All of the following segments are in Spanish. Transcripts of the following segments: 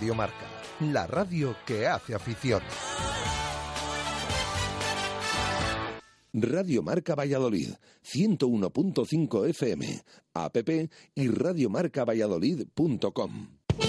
Radio Marca, la radio que hace afición. Radio Marca Valladolid, 101.5 FM, app y radiomarcavalladolid.com.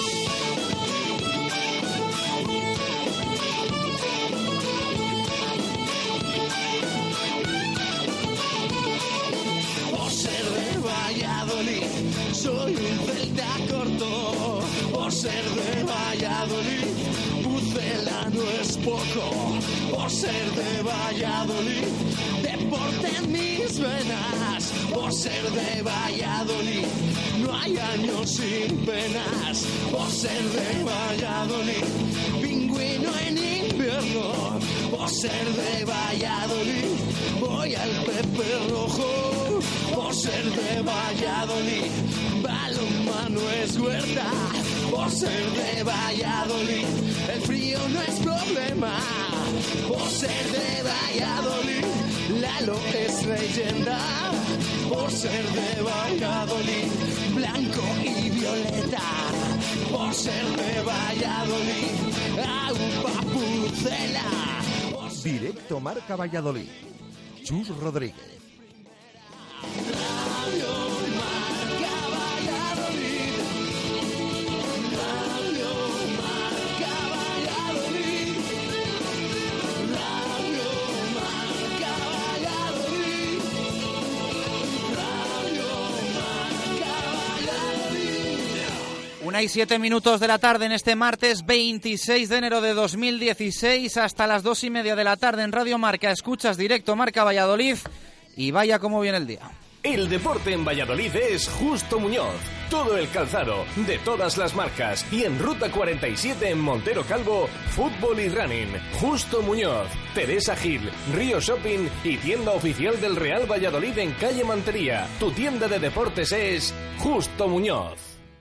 Por ser de Valladolid, soy un celta corto. Por ser de Valladolid, Pucela no es poco. Por ser de Valladolid, deporte en mis venas. Por ser de Valladolid, no hay años sin penas. Por ser de Valladolid, pingüino en invierno. Por ser de Valladolid, voy al Pepe Rojo. Por ser de Valladolid, balonmano es huerta. Por ser de Valladolid, el frío no es problema. Por ser de Valladolid, Lalo es leyenda. Por ser de Valladolid, blanco y violeta. Por ser de Valladolid, Aupa Pucela. Directo Marca Valladolid. Chus Rodríguez. Radio Marca Valladolid. Radio Marca Valladolid. Radio Marca Valladolid. Radio Marca Valladolid. 1:07 de la tarde en este martes 26 de enero de 2016 hasta las 2:30 de la tarde en Radio Marca. Escuchas Directo Marca Valladolid y vaya cómo viene el día. El deporte en Valladolid es Justo Muñoz. Todo el calzado, de todas las marcas. Y en Ruta 47 en Montero Calvo, fútbol y running. Justo Muñoz, Teresa Gil, Río Shopping y tienda oficial del Real Valladolid en calle Mantería. Tu tienda de deportes es Justo Muñoz.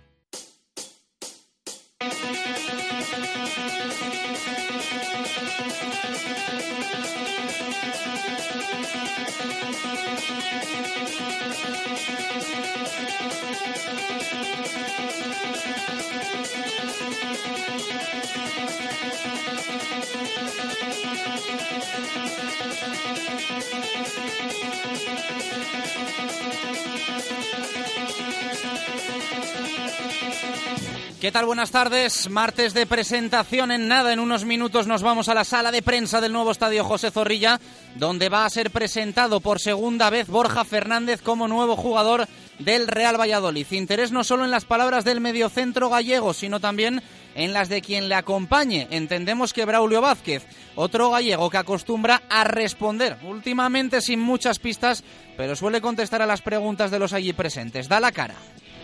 ¿Qué tal? Buenas tardes. Martes de presentación en nada. En unos minutos nos vamos a la sala de prensa del nuevo estadio José Zorrilla, donde va a ser presentado por segunda vez Borja Fernández como nuevo jugador del Real Valladolid. Interés no solo en las palabras del mediocentro gallego, sino también en las de quien le acompañe. Entendemos que Braulio Vázquez, otro gallego que acostumbra a responder, últimamente sin muchas pistas, pero suele contestar a las preguntas de los allí presentes. Da la cara.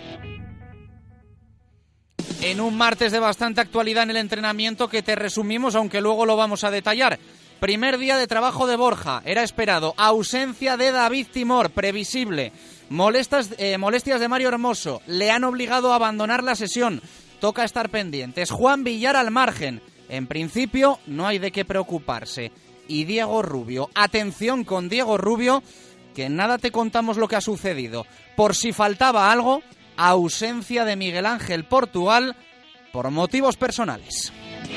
En un martes de bastante actualidad en el entrenamiento que te resumimos, aunque luego lo vamos a detallar. Primer día de trabajo de Borja, era esperado. Ausencia de David Timor, previsible. Molestias de Mario Hermoso, le han obligado a abandonar la sesión. Toca estar pendientes. Juan Villar al margen. En principio no hay de qué preocuparse. Y Diego Rubio. Atención con Diego Rubio, que en nada te contamos lo que ha sucedido. Por si faltaba algo, ausencia de Miguel Ángel Portugal por motivos personales.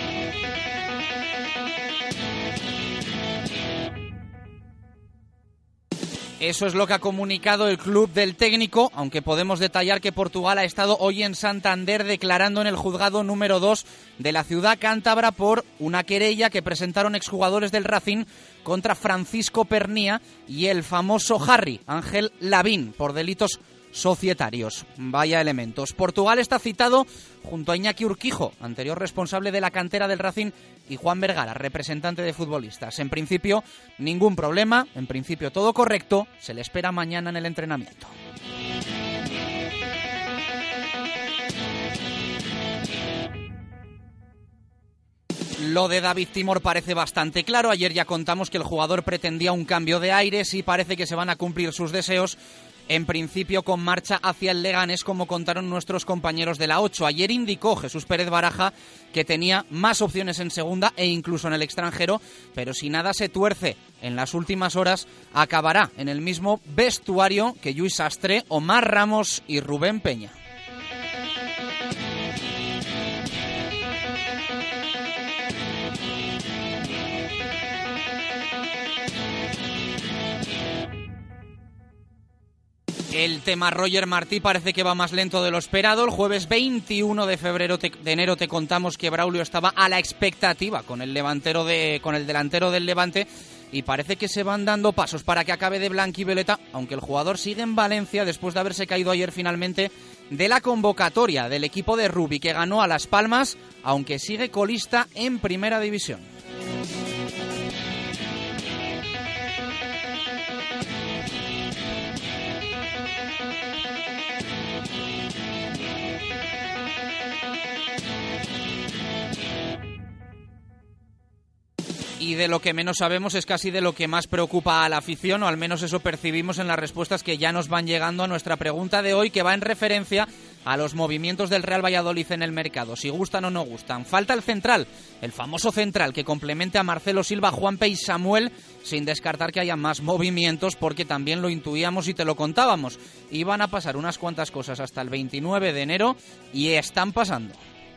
Eso es lo que ha comunicado el club del técnico, aunque podemos detallar que Portugal ha estado hoy en Santander declarando en el juzgado número 2 de la ciudad cántabra por una querella que presentaron exjugadores del Racing contra Francisco Pernía y el famoso Harry, Ángel Lavín, por delitos societarios. Vaya elementos. Portugal está citado junto a Iñaki Urquijo, anterior responsable de la cantera del Racing, y Juan Vergara, representante de futbolistas. En principio, ningún problema, en principio todo correcto, se le espera mañana en el entrenamiento. Lo de David Timor parece bastante claro. Ayer ya contamos que el jugador pretendía un cambio de aires y parece que se van a cumplir sus deseos. En principio con marcha hacia el Leganés, como contaron nuestros compañeros de la 8. Ayer indicó Jesús Pérez Baraja que tenía más opciones en segunda e incluso en el extranjero, pero si nada se tuerce en las últimas horas, acabará en el mismo vestuario que Lluís Sastre, Omar Ramos y Rubén Peña. El tema Roger Martí parece que va más lento de lo esperado. El jueves 21 de enero te contamos que Braulio estaba a la expectativa con el delantero del Levante y parece que se van dando pasos para que acabe de blanquivioleta, aunque el jugador sigue en Valencia después de haberse caído ayer finalmente de la convocatoria del equipo de rugby que ganó a Las Palmas, aunque sigue colista en Primera División. Y de lo que menos sabemos es casi de lo que más preocupa a la afición, o al menos eso percibimos en las respuestas que ya nos van llegando a nuestra pregunta de hoy, que va en referencia a los movimientos del Real Valladolid en el mercado, si gustan o no gustan. Falta el central, el famoso central que complemente a Marcelo Silva, Juanpe y Samuel, sin descartar que haya más movimientos, porque también lo intuíamos y te lo contábamos. Iban a pasar unas cuantas cosas hasta el 29 de enero y están pasando.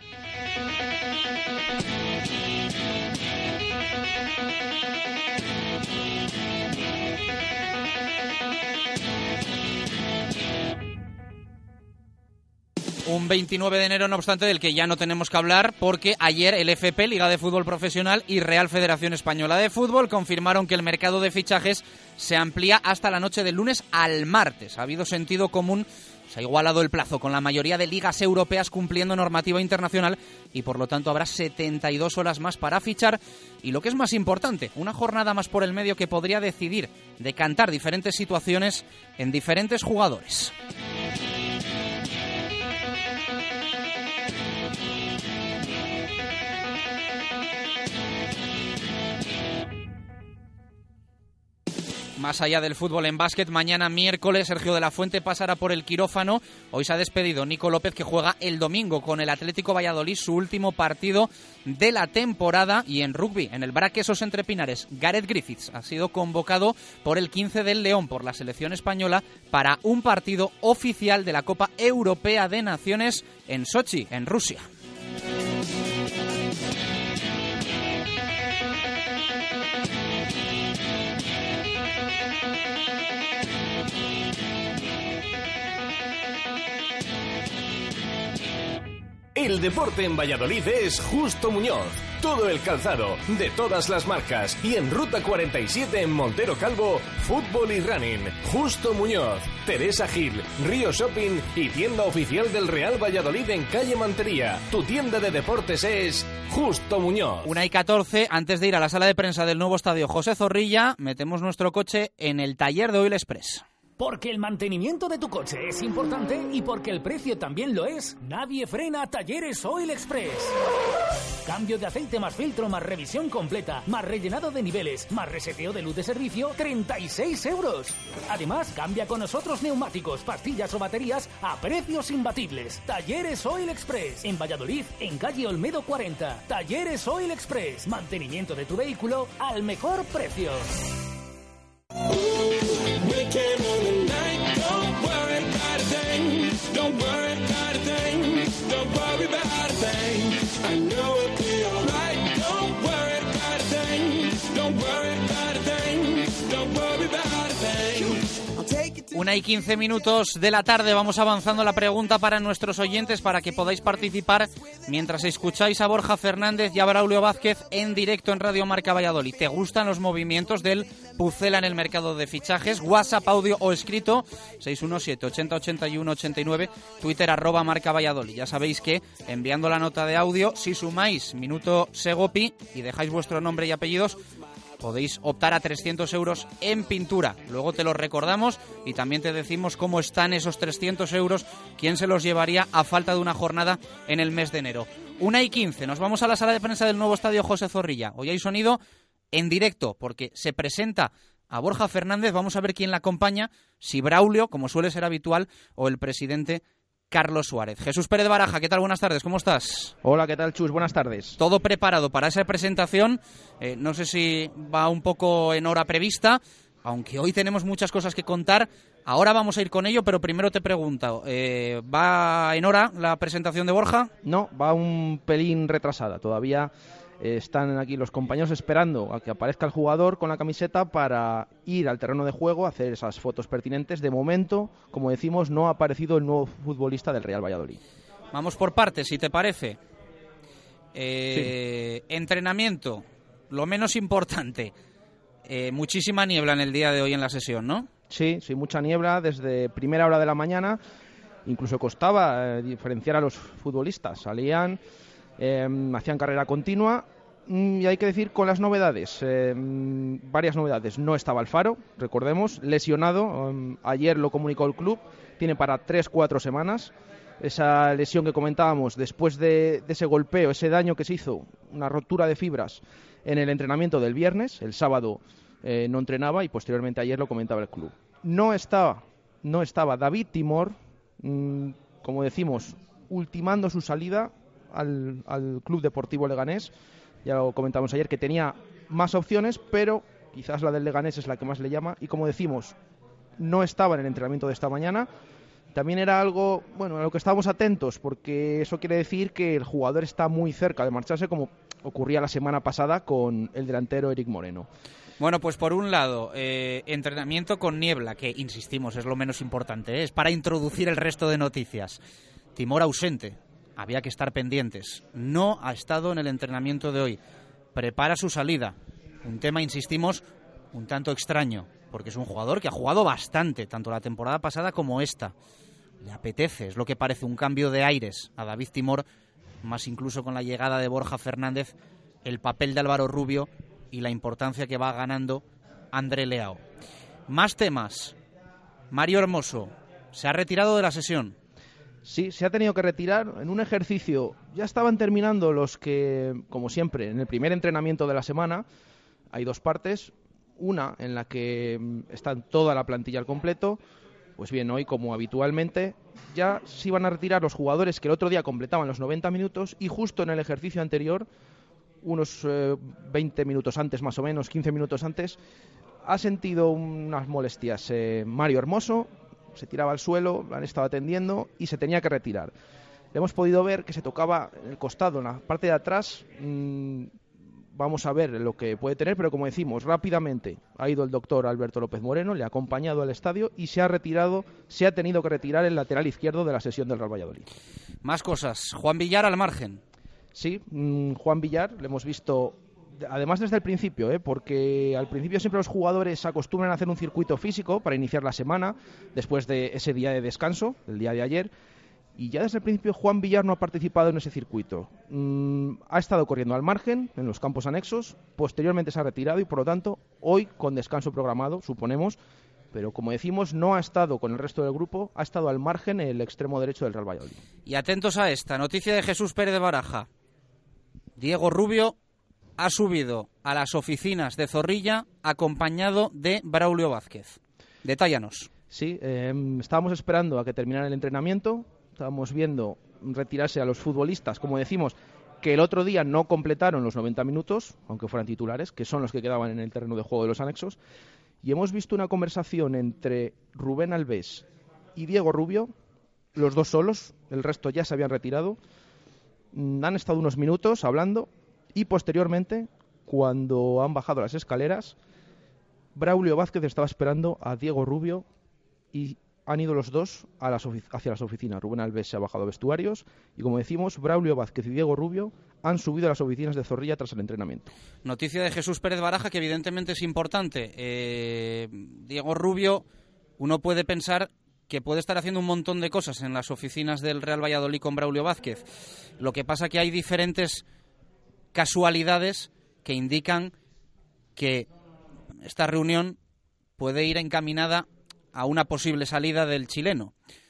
Un 29 de enero, no obstante, del que ya no tenemos que hablar, porque ayer el FP, Liga de Fútbol Profesional, y Real Federación Española de Fútbol confirmaron que el mercado de fichajes se amplía hasta la noche del lunes al martes. Ha habido sentido común, se ha igualado el plazo con la mayoría de ligas europeas cumpliendo normativa internacional y por lo tanto habrá 72 horas más para fichar y, lo que es más importante, una jornada más por el medio que podría decidir, decantar diferentes situaciones en diferentes jugadores. Más allá del fútbol en básquet, mañana miércoles Sergio de la Fuente pasará por el quirófano. Hoy se ha despedido Nico López, que juega el domingo con el Atlético Valladolid, su último partido de la temporada. Y en rugby, en el Braquesos Entre Pinares, Gareth Griffiths ha sido convocado por el 15 del León, por la selección española, para un partido oficial de la Copa Europea de Naciones en Sochi, en Rusia. El deporte en Valladolid es Justo Muñoz. Todo el calzado, de todas las marcas. Y en Ruta 47 en Montero Calvo, fútbol y running. Justo Muñoz, Teresa Gil, Río Shopping y tienda oficial del Real Valladolid en calle Mantería. Tu tienda de deportes es Justo Muñoz. 1:14, antes de ir a la sala de prensa del nuevo estadio José Zorrilla, metemos nuestro coche en el taller de Oil Express. Porque el mantenimiento de tu coche es importante y porque el precio también lo es, nadie frena a Talleres Oil Express. Cambio de aceite más filtro, más revisión completa, más rellenado de niveles, más reseteo de luz de servicio, 36 €. Además, cambia con nosotros neumáticos, pastillas o baterías a precios imbatibles. Talleres Oil Express, en Valladolid, en calle Olmedo 40. Talleres Oil Express, mantenimiento de tu vehículo al mejor precio. Una y 15 minutos de la tarde, vamos avanzando la pregunta para nuestros oyentes para que podáis participar mientras escucháis a Borja Fernández y a Braulio Vázquez en directo en Radio Marca Valladolid. ¿Te gustan los movimientos del Pucela en el mercado de fichajes? WhatsApp, audio o escrito 617 80 81 89, Twitter @Marca Valladolid. Ya sabéis que enviando la nota de audio, si sumáis minuto Segopi y dejáis vuestro nombre y apellidos, podéis optar a 300 € en pintura. Luego te lo recordamos y también te decimos cómo están esos 300 €, quién se los llevaría a falta de una jornada en el mes de enero. 1:15, nos vamos a la sala de prensa del nuevo estadio José Zorrilla. Hoy hay sonido en directo porque se presenta a Borja Fernández. Vamos a ver quién la acompaña, si Braulio, como suele ser habitual, o el presidente Carlos Suárez. Jesús Pérez Baraja, ¿qué tal? Buenas tardes, ¿cómo estás? Hola, ¿qué tal, Chus? Buenas tardes. Todo preparado para esa presentación. No sé si va un poco en hora prevista, aunque hoy tenemos muchas cosas que contar. Ahora vamos a ir con ello, pero primero te pregunto, ¿va en hora la presentación de Borja? No, va un pelín retrasada. Todavía Están aquí los compañeros esperando a que aparezca el jugador con la camiseta para ir al terreno de juego, hacer esas fotos pertinentes. De momento, como decimos, no ha aparecido el nuevo futbolista del Real Valladolid. Vamos por partes, si te parece. Sí. Entrenamiento, lo menos importante. Muchísima niebla en el día de hoy en la sesión, ¿no? Sí, mucha niebla desde primera hora de la mañana. Incluso costaba diferenciar a los futbolistas. Salían, hacían carrera continua. Y hay que decir con las novedades, varias novedades. No estaba Alfaro, recordemos, lesionado. Ayer lo comunicó el club, tiene para 3-4 semanas. Esa lesión que comentábamos después de ese golpeo, ese daño que se hizo, una rotura de fibras en el entrenamiento del viernes. El sábado no entrenaba y posteriormente ayer lo comentaba el club. No estaba David Timor, como decimos, ultimando su salida al Club Deportivo Leganés. Ya lo comentamos ayer que tenía más opciones, pero quizás la del Leganés es la que más le llama. Y como decimos, no estaba en el entrenamiento de esta mañana. También era algo, bueno, a lo que estábamos atentos, porque eso quiere decir que el jugador está muy cerca de marcharse, como ocurría la semana pasada con el delantero Eric Moreno. Bueno, pues por un lado, entrenamiento con niebla, que insistimos, es lo menos importante, es para introducir el resto de noticias. Timor ausente, había que estar pendientes. No ha estado en el entrenamiento de hoy. Prepara su salida. Un tema, insistimos, un tanto extraño, porque es un jugador que ha jugado bastante, tanto la temporada pasada como esta. Le apetece, es lo que parece un cambio de aires a David Timor, más incluso con la llegada de Borja Fernández, el papel de Álvaro Rubio y la importancia que va ganando André Leao. Más temas. Mario Hermoso se ha retirado de la sesión. Sí, se ha tenido que retirar en un ejercicio. Ya estaban terminando los que, como siempre, en el primer entrenamiento de la semana. Hay dos partes. Una en la que está toda la plantilla al completo. Pues bien, hoy, como habitualmente, ya se iban a retirar los jugadores que el otro día completaban los 90 minutos y justo en el ejercicio anterior, unos 20 minutos antes, más o menos, 15 minutos antes, ha sentido unas molestias Mario Hermoso. Se tiraba al suelo, lo han estado atendiendo y se tenía que retirar. Le hemos podido ver que se tocaba en el costado, en la parte de atrás. Vamos a ver lo que puede tener, pero como decimos, rápidamente ha ido el doctor Alberto López Moreno, le ha acompañado al estadio y se ha tenido que retirar el lateral izquierdo de la sesión del Real Valladolid. Más cosas. Juan Villar al margen. Sí, Juan Villar, le hemos visto, además desde el principio, porque al principio siempre los jugadores acostumbran a hacer un circuito físico para iniciar la semana, después de ese día de descanso, el día de ayer. Y ya desde el principio Juan Villar no ha participado en ese circuito. Ha estado corriendo al margen, en los campos anexos, posteriormente se ha retirado y por lo tanto hoy con descanso programado, suponemos, pero como decimos no ha estado con el resto del grupo, ha estado al margen el extremo derecho del Real Valladolid. Y atentos a esta noticia de Jesús Pérez de Baraja. Diego Rubio ha subido a las oficinas de Zorrilla acompañado de Braulio Vázquez. Detállanos. Sí, estábamos esperando a que terminara el entrenamiento. Estábamos viendo retirarse a los futbolistas, como decimos, que el otro día no completaron los 90 minutos, aunque fueran titulares, que son los que quedaban en el terreno de juego de los anexos. Y hemos visto una conversación entre Rubén Alves y Diego Rubio, los dos solos, el resto ya se habían retirado. Han estado unos minutos hablando y posteriormente, cuando han bajado las escaleras, Braulio Vázquez estaba esperando a Diego Rubio y han ido los dos hacia las oficinas. Rubén Alves se ha bajado a vestuarios y, como decimos, Braulio Vázquez y Diego Rubio han subido a las oficinas de Zorrilla tras el entrenamiento. Noticia de Jesús Pérez Baraja que evidentemente es importante. Diego Rubio, uno puede pensar que puede estar haciendo un montón de cosas en las oficinas del Real Valladolid con Braulio Vázquez. Lo que pasa que hay diferentes casualidades que indican que esta reunión puede ir encaminada a una posible salida del chileno.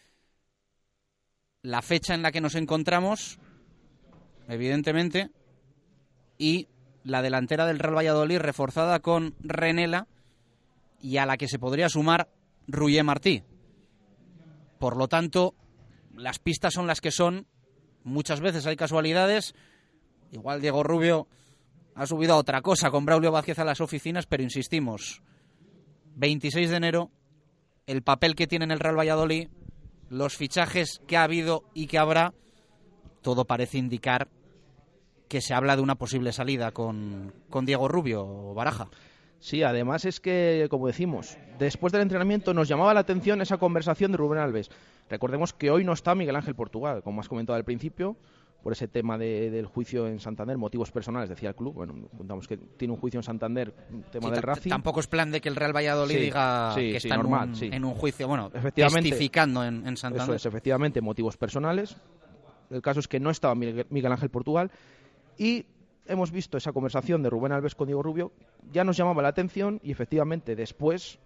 La fecha en la que nos encontramos, evidentemente, y la delantera del Real Valladolid reforzada con Renela y a la que se podría sumar Ruyer Martí. Por lo tanto, las pistas son las que son. Muchas veces hay casualidades. Igual Diego Rubio ha subido a otra cosa con Braulio Vázquez a las oficinas, pero insistimos, 26 de enero, el papel que tiene en el Real Valladolid, los fichajes que ha habido y que habrá, todo parece indicar que se habla de una posible salida con Diego Rubio, Baraja. Sí, además es que, como decimos, después del entrenamiento nos llamaba la atención esa conversación de Rubén Alves. Recordemos que hoy no está Miguel Ángel Portugal, como has comentado al principio, por ese tema del juicio en Santander, motivos personales, decía el club. Bueno, contamos que tiene un juicio en Santander, tema del Racing. Tampoco es plan de que el Real Valladolid diga que está normal, en un juicio, bueno, testificando en Santander. Eso es, efectivamente, motivos personales. El caso es que no estaba Miguel Ángel Portugal y hemos visto esa conversación de Rubén Alves con Diego Rubio, ya nos llamaba la atención y efectivamente después,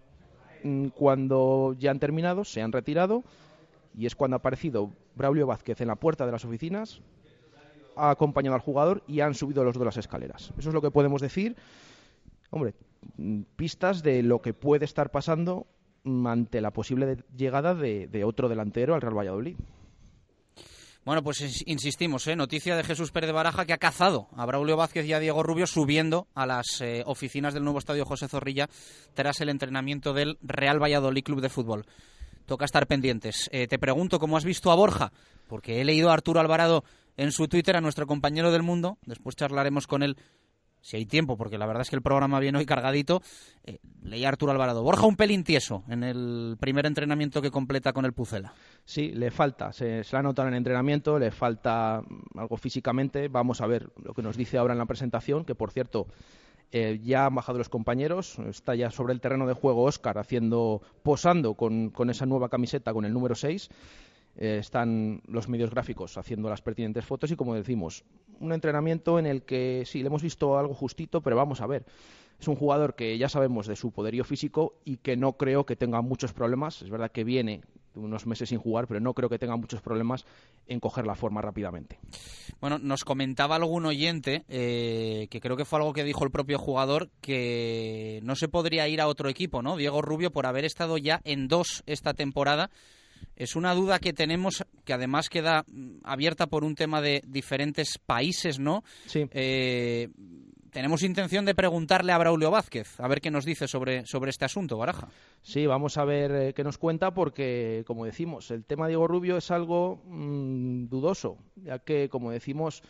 cuando ya han terminado, se han retirado y es cuando ha aparecido Braulio Vázquez en la puerta de las oficinas, ha acompañado al jugador y han subido los dos las escaleras. Eso es lo que podemos decir. Hombre, pistas de lo que puede estar pasando ante la posible llegada de otro delantero al Real Valladolid. Bueno, pues insistimos, noticia de Jesús Pérez de Baraja, que ha cazado a Braulio Vázquez y a Diego Rubio subiendo a las oficinas del nuevo estadio José Zorrilla tras el entrenamiento del Real Valladolid Club de Fútbol. Toca estar pendientes. Te pregunto cómo has visto a Borja, porque he leído a Arturo Alvarado en su Twitter, a nuestro compañero del Mundo. Después charlaremos con él, si hay tiempo, porque la verdad es que el programa viene hoy cargadito. Leía a Arturo Alvarado. Borja un pelín tieso en el primer entrenamiento que completa con el Pucela. Sí, le falta. Se la ha notado en el entrenamiento, le falta algo físicamente. Vamos a ver lo que nos dice ahora en la presentación, que por cierto ya han bajado los compañeros. Está ya sobre el terreno de juego Óscar posando con esa nueva camiseta con el número 6. Están los medios gráficos haciendo las pertinentes fotos y, como decimos, un entrenamiento en el que sí, le hemos visto algo justito, pero vamos a ver. Es un jugador que ya sabemos de su poderío físico y que no creo que tenga muchos problemas. Es verdad que viene unos meses sin jugar, pero no creo que tenga muchos problemas en coger la forma rápidamente. Bueno, nos comentaba algún oyente, que creo que fue algo que dijo el propio jugador, que no se podría ir a otro equipo, ¿no? Diego Rubio, por haber estado ya en 2 esta temporada. Es una duda que tenemos, que además queda abierta por un tema de diferentes países, ¿no? Sí. Tenemos intención de preguntarle a Braulio Vázquez, a ver qué nos dice sobre este asunto, Baraja. Sí, vamos a ver qué nos cuenta, porque, como decimos, el tema de Diego Rubio es algo dudoso, ya que, como decimos,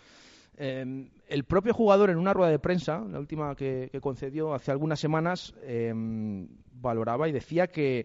el propio jugador en una rueda de prensa, la última que concedió hace algunas semanas, valoraba y decía que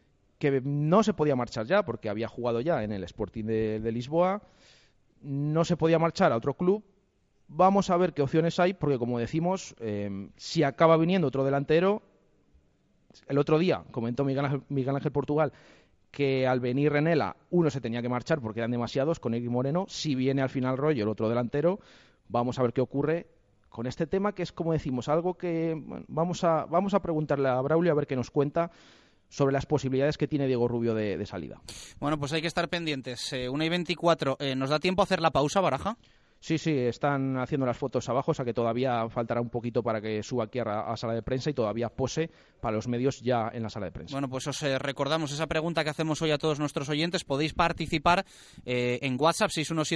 no se podía marchar ya, porque había jugado ya en el Sporting de Lisboa, no se podía marchar a otro club. Vamos a ver qué opciones hay, porque, como decimos, si acaba viniendo otro delantero, el otro día comentó Miguel Ángel Portugal que al venir Renela uno se tenía que marchar porque eran demasiados con Eric Moreno. Si viene al final Royo, el otro delantero, vamos a ver qué ocurre con este tema, que es, como decimos, algo que vamos a preguntarle a Braulio a ver qué nos cuenta sobre las posibilidades que tiene Diego Rubio de salida. Bueno, pues hay que estar pendientes. 1:24. ¿Nos da tiempo a hacer la pausa, Baraja? Sí, están haciendo las fotos abajo, o sea que todavía faltará un poquito para que suba aquí a sala de prensa y todavía pose para los medios ya en la sala de prensa. Bueno, pues os recordamos esa pregunta que hacemos hoy a todos nuestros oyentes. Podéis participar en WhatsApp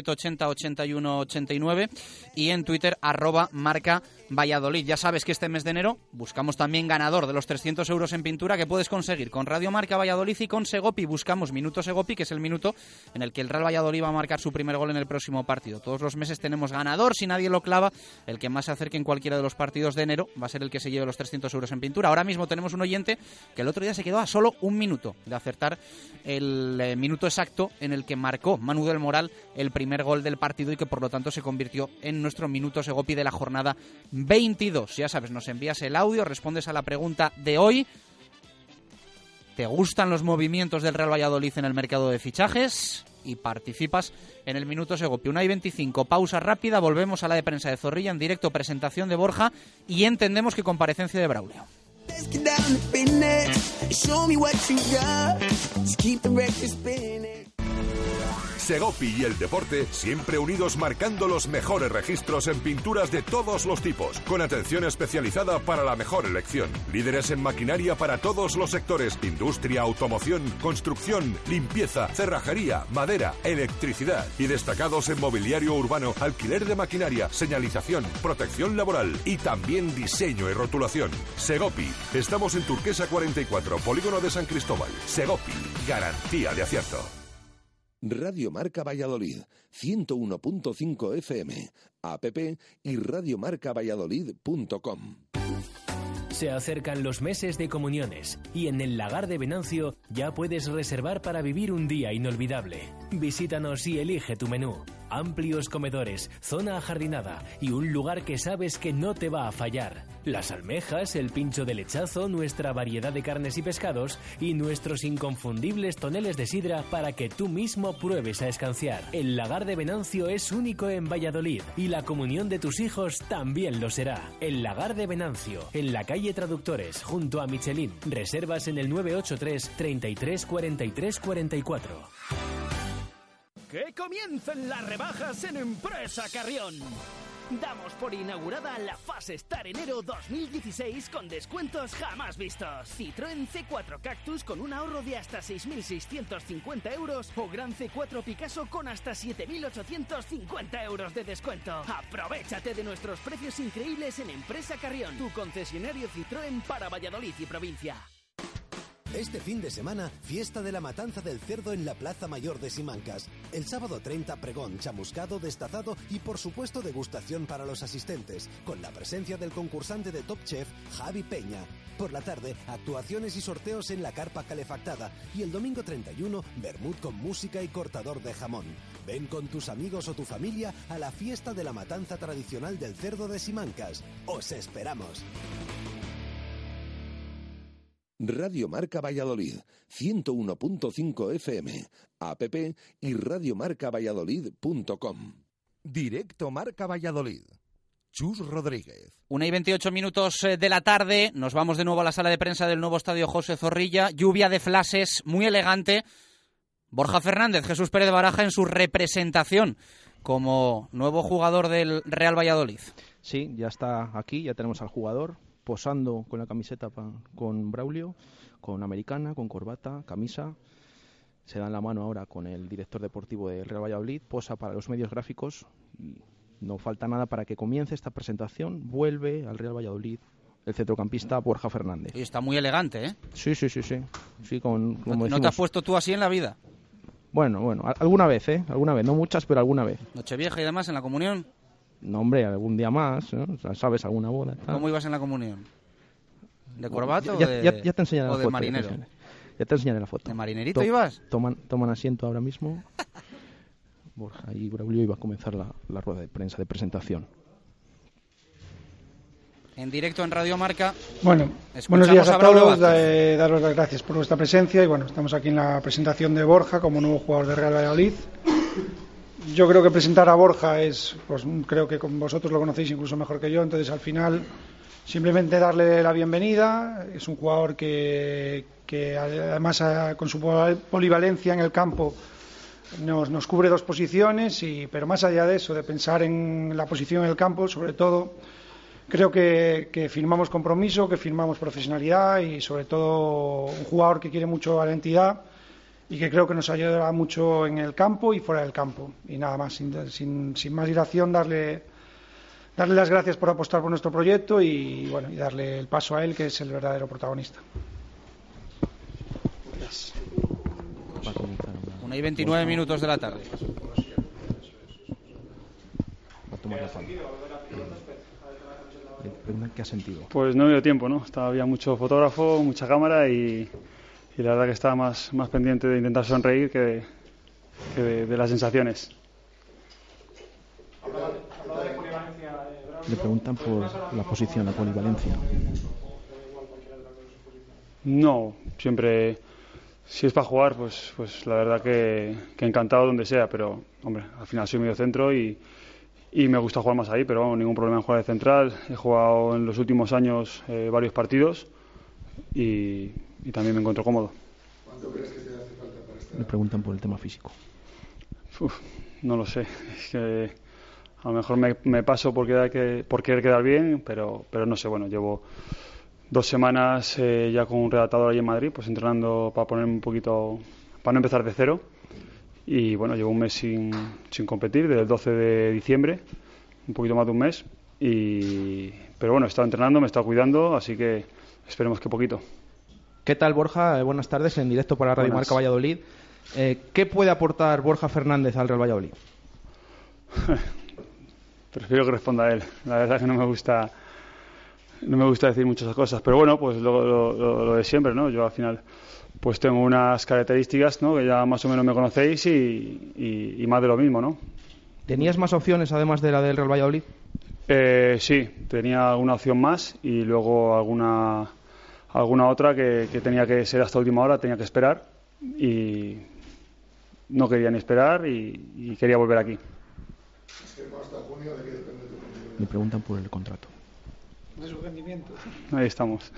617808189 y en Twitter @marcavalladolid. Ya sabes que este mes de enero buscamos también ganador de los 300 euros en pintura que puedes conseguir con Radio Marca Valladolid y con Segopi. Buscamos Minuto Segopi, que es el minuto en el que el Real Valladolid va a marcar su primer gol en el próximo partido. Todos los meses tenemos ganador, si nadie lo clava, el que más se acerque en cualquiera de los partidos de enero va a ser el que se lleve los 300 euros en pintura. Ahora mismo tenemos un oyente que el otro día se quedó a solo 1 minuto de acertar el minuto exacto en el que marcó Manu del Moral el primer gol del partido y que por lo tanto se convirtió en nuestro Minuto Segopi de la jornada 22. Ya sabes, nos envías el audio, respondes a la pregunta de hoy. ¿Te gustan los movimientos del Real Valladolid en el mercado de fichajes? Y participas en el Minuto Segopi. 1:25, pausa rápida, volvemos a la de prensa de Zorrilla en directo, presentación de Borja y entendemos que comparecencia de Braulio. Segopi y el deporte siempre unidos, marcando los mejores registros en pinturas de todos los tipos, con atención especializada para la mejor elección. Líderes en maquinaria para todos los sectores: industria, automoción, construcción, limpieza, cerrajería, madera, electricidad. Y destacados en mobiliario urbano, alquiler de maquinaria, señalización, protección laboral y también diseño y rotulación. Segopi. Estamos en Turquesa 44, Polígono de San Cristóbal. Segopi. Garantía de acierto. Radio Marca Valladolid, 101.5 FM, app y radiomarcavalladolid.com. Se acercan los meses de comuniones y en el Lagar de Venancio ya puedes reservar para vivir un día inolvidable. Visítanos y elige tu menú. Amplios comedores, zona ajardinada y un lugar que sabes que no te va a fallar. Las almejas, el pincho de lechazo, nuestra variedad de carnes y pescados y nuestros inconfundibles toneles de sidra para que tú mismo pruebes a escanciar. El Lagar de Venancio es único en Valladolid y la comunión de tus hijos también lo será. El Lagar de Venancio, en la calle Traductores, junto a Michelin. Reservas en el 983 33 43 44. ¡Que comiencen las rebajas en Empresa Carrión! Damos por inaugurada la fase Star enero 2016 con descuentos jamás vistos. Citroën C4 Cactus con un ahorro de hasta 6.650 euros o Gran C4 Picasso con hasta 7.850 euros de descuento. Aprovechate de nuestros precios increíbles en Empresa Carrión, tu concesionario Citroën para Valladolid y provincia. Este fin de semana, fiesta de la matanza del cerdo en la Plaza Mayor de Simancas. El sábado 30, pregón, chamuscado, destazado y por supuesto degustación para los asistentes, con la presencia del concursante de Top Chef, Javi Peña. Por la tarde, actuaciones y sorteos en la carpa calefactada y el domingo 31, vermut con música y cortador de jamón. Ven con tus amigos o tu familia a la fiesta de la matanza tradicional del cerdo de Simancas. ¡Os esperamos! Radio Marca Valladolid, 101.5 FM, app y radiomarcavalladolid.com. Directo Marca Valladolid. Chus Rodríguez. 1:28 de la tarde, nos vamos de nuevo a la sala de prensa del nuevo estadio José Zorrilla. Lluvia de flashes, muy elegante. Borja Fernández, Jesús Pérez Baraja en su representación como nuevo jugador del Real Valladolid. Sí, ya está aquí, ya tenemos al jugador posando con la camiseta con Braulio, con americana, con corbata, camisa. Se dan la mano ahora con el director deportivo del Real Valladolid, posa para los medios gráficos y no falta nada para que comience esta presentación. Vuelve al Real Valladolid el centrocampista Borja Fernández. Y está muy elegante, ¿eh? Sí. Sí, como ¿No decimos, te has puesto tú así en la vida? Bueno, alguna vez, alguna vez, no muchas, pero alguna vez. Nochevieja y demás en la comunión. No, hombre, algún día más, ¿no? O sea, ¿sabes? Alguna boda. Tal. ¿Cómo ibas en la comunión? ¿De corbata ya o te enseñaré la de foto, marinero? Ya te enseñaré la foto. ¿De marinerito ibas? Toman asiento ahora mismo. Borja y Braulio iba a comenzar la rueda de prensa de presentación. En directo en Radio Marca. Bueno, buenos días a todos. Daros las gracias por vuestra presencia. Y bueno, estamos aquí en la presentación de Borja como nuevo jugador de Real Valladolid. Yo creo que presentar a Borja es, pues creo que vosotros lo conocéis incluso mejor que yo, entonces al final simplemente darle la bienvenida. Es un jugador que además con su polivalencia en el campo nos cubre dos posiciones, pero más allá de eso, de pensar en la posición en el campo, sobre todo creo que firmamos compromiso, que firmamos profesionalidad y sobre todo un jugador que quiere mucho a la entidad y que creo que nos ayudará mucho en el campo y fuera del campo. Y nada más, sin más dilación, darle las gracias por apostar por nuestro proyecto y darle el paso a él, que es el verdadero protagonista. Gracias. 1:29 de la tarde. ¿Qué ha sentido? Pues no me dio tiempo, ¿no? Había mucho fotógrafo, mucha cámara y la verdad que estaba más pendiente de intentar sonreír que de las sensaciones. Le preguntan por la posición, la polivalencia. No, siempre, si es para jugar, pues la verdad que encantado donde sea, pero hombre, al final soy medio centro y me gusta jugar más ahí, pero vamos, ningún problema en jugar de central. He jugado en los últimos años varios partidos y también me encuentro cómodo. ¿Cuánto crees que te hace falta para estar? Le preguntan por el tema físico. No lo sé, es que a lo mejor me paso por querer quedar bien, pero no sé, bueno, llevo 2 semanas ya con un redactador ahí en Madrid, pues entrenando para ponerme un poquito, para no empezar de cero. Y bueno, llevo un mes sin competir, desde el 12 de diciembre, un poquito más de un mes. Pero bueno, he estado entrenando, me he estado cuidando, así que esperemos que poquito. ¿Qué tal, Borja? Buenas tardes, en directo para Radio Marca Valladolid. ¿Qué puede aportar Borja Fernández al Real Valladolid? Prefiero que responda él. La verdad es que no me gusta decir muchas cosas, pero bueno, pues lo de siempre, ¿no? Yo al final pues tengo unas características, ¿no?, que ya más o menos me conocéis y más de lo mismo, ¿no? ¿Tenías más opciones además de la del Real Valladolid? Sí, tenía alguna opción más y luego alguna otra que tenía que ser hasta última hora, tenía que esperar y no quería ni esperar y quería volver aquí. Me preguntan por el contrato. De su rendimiento. Ahí estamos.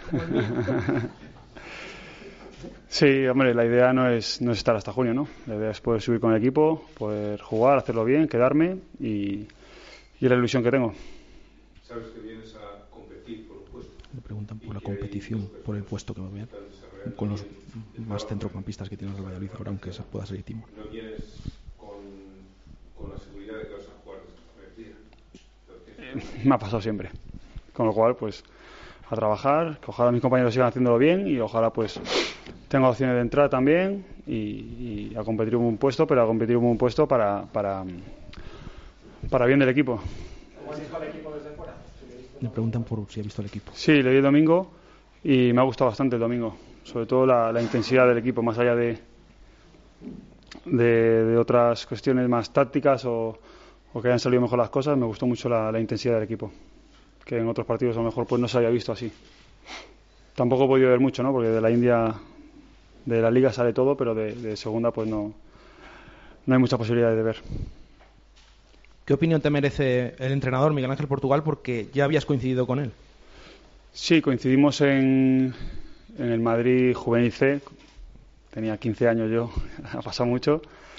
Sí, hombre, la idea no es estar hasta junio, ¿no? La idea es poder subir con el equipo, poder jugar, hacerlo bien, quedarme y es la ilusión que tengo. ¿Sabes que vienes a competir por un puesto? Me preguntan por la competición, por el puesto que va a haber, con los más centrocampistas que tiene el Real Valladolid ahora, aunque se pueda ser Timor. No vienes con la seguridad de que vas a jugar desde el primer día. Me ha pasado siempre. Con lo cual, pues, a trabajar, que ojalá mis compañeros sigan haciéndolo bien y ojalá, pues, tenga opciones de entrar también y a competir un puesto, pero a competir un puesto para bien del equipo. ¿Cómo has visto al equipo desde fuera? Me preguntan por si ha visto el equipo. Sí, le vi el domingo y me ha gustado bastante el domingo. Sobre todo la intensidad del equipo, más allá de otras cuestiones más tácticas o que hayan salido mejor las cosas, me gustó mucho la intensidad del equipo, que en otros partidos a lo mejor pues no se había visto así. Tampoco he podido ver mucho, ¿no? Porque de la India, de la Liga sale todo, pero de segunda pues no hay muchas posibilidades de ver. ¿Qué opinión te merece el entrenador Miguel Ángel Portugal? Porque ya habías coincidido con él. Sí, coincidimos en el Madrid Juvenil C. Tenía 15 años yo, ha pasado mucho.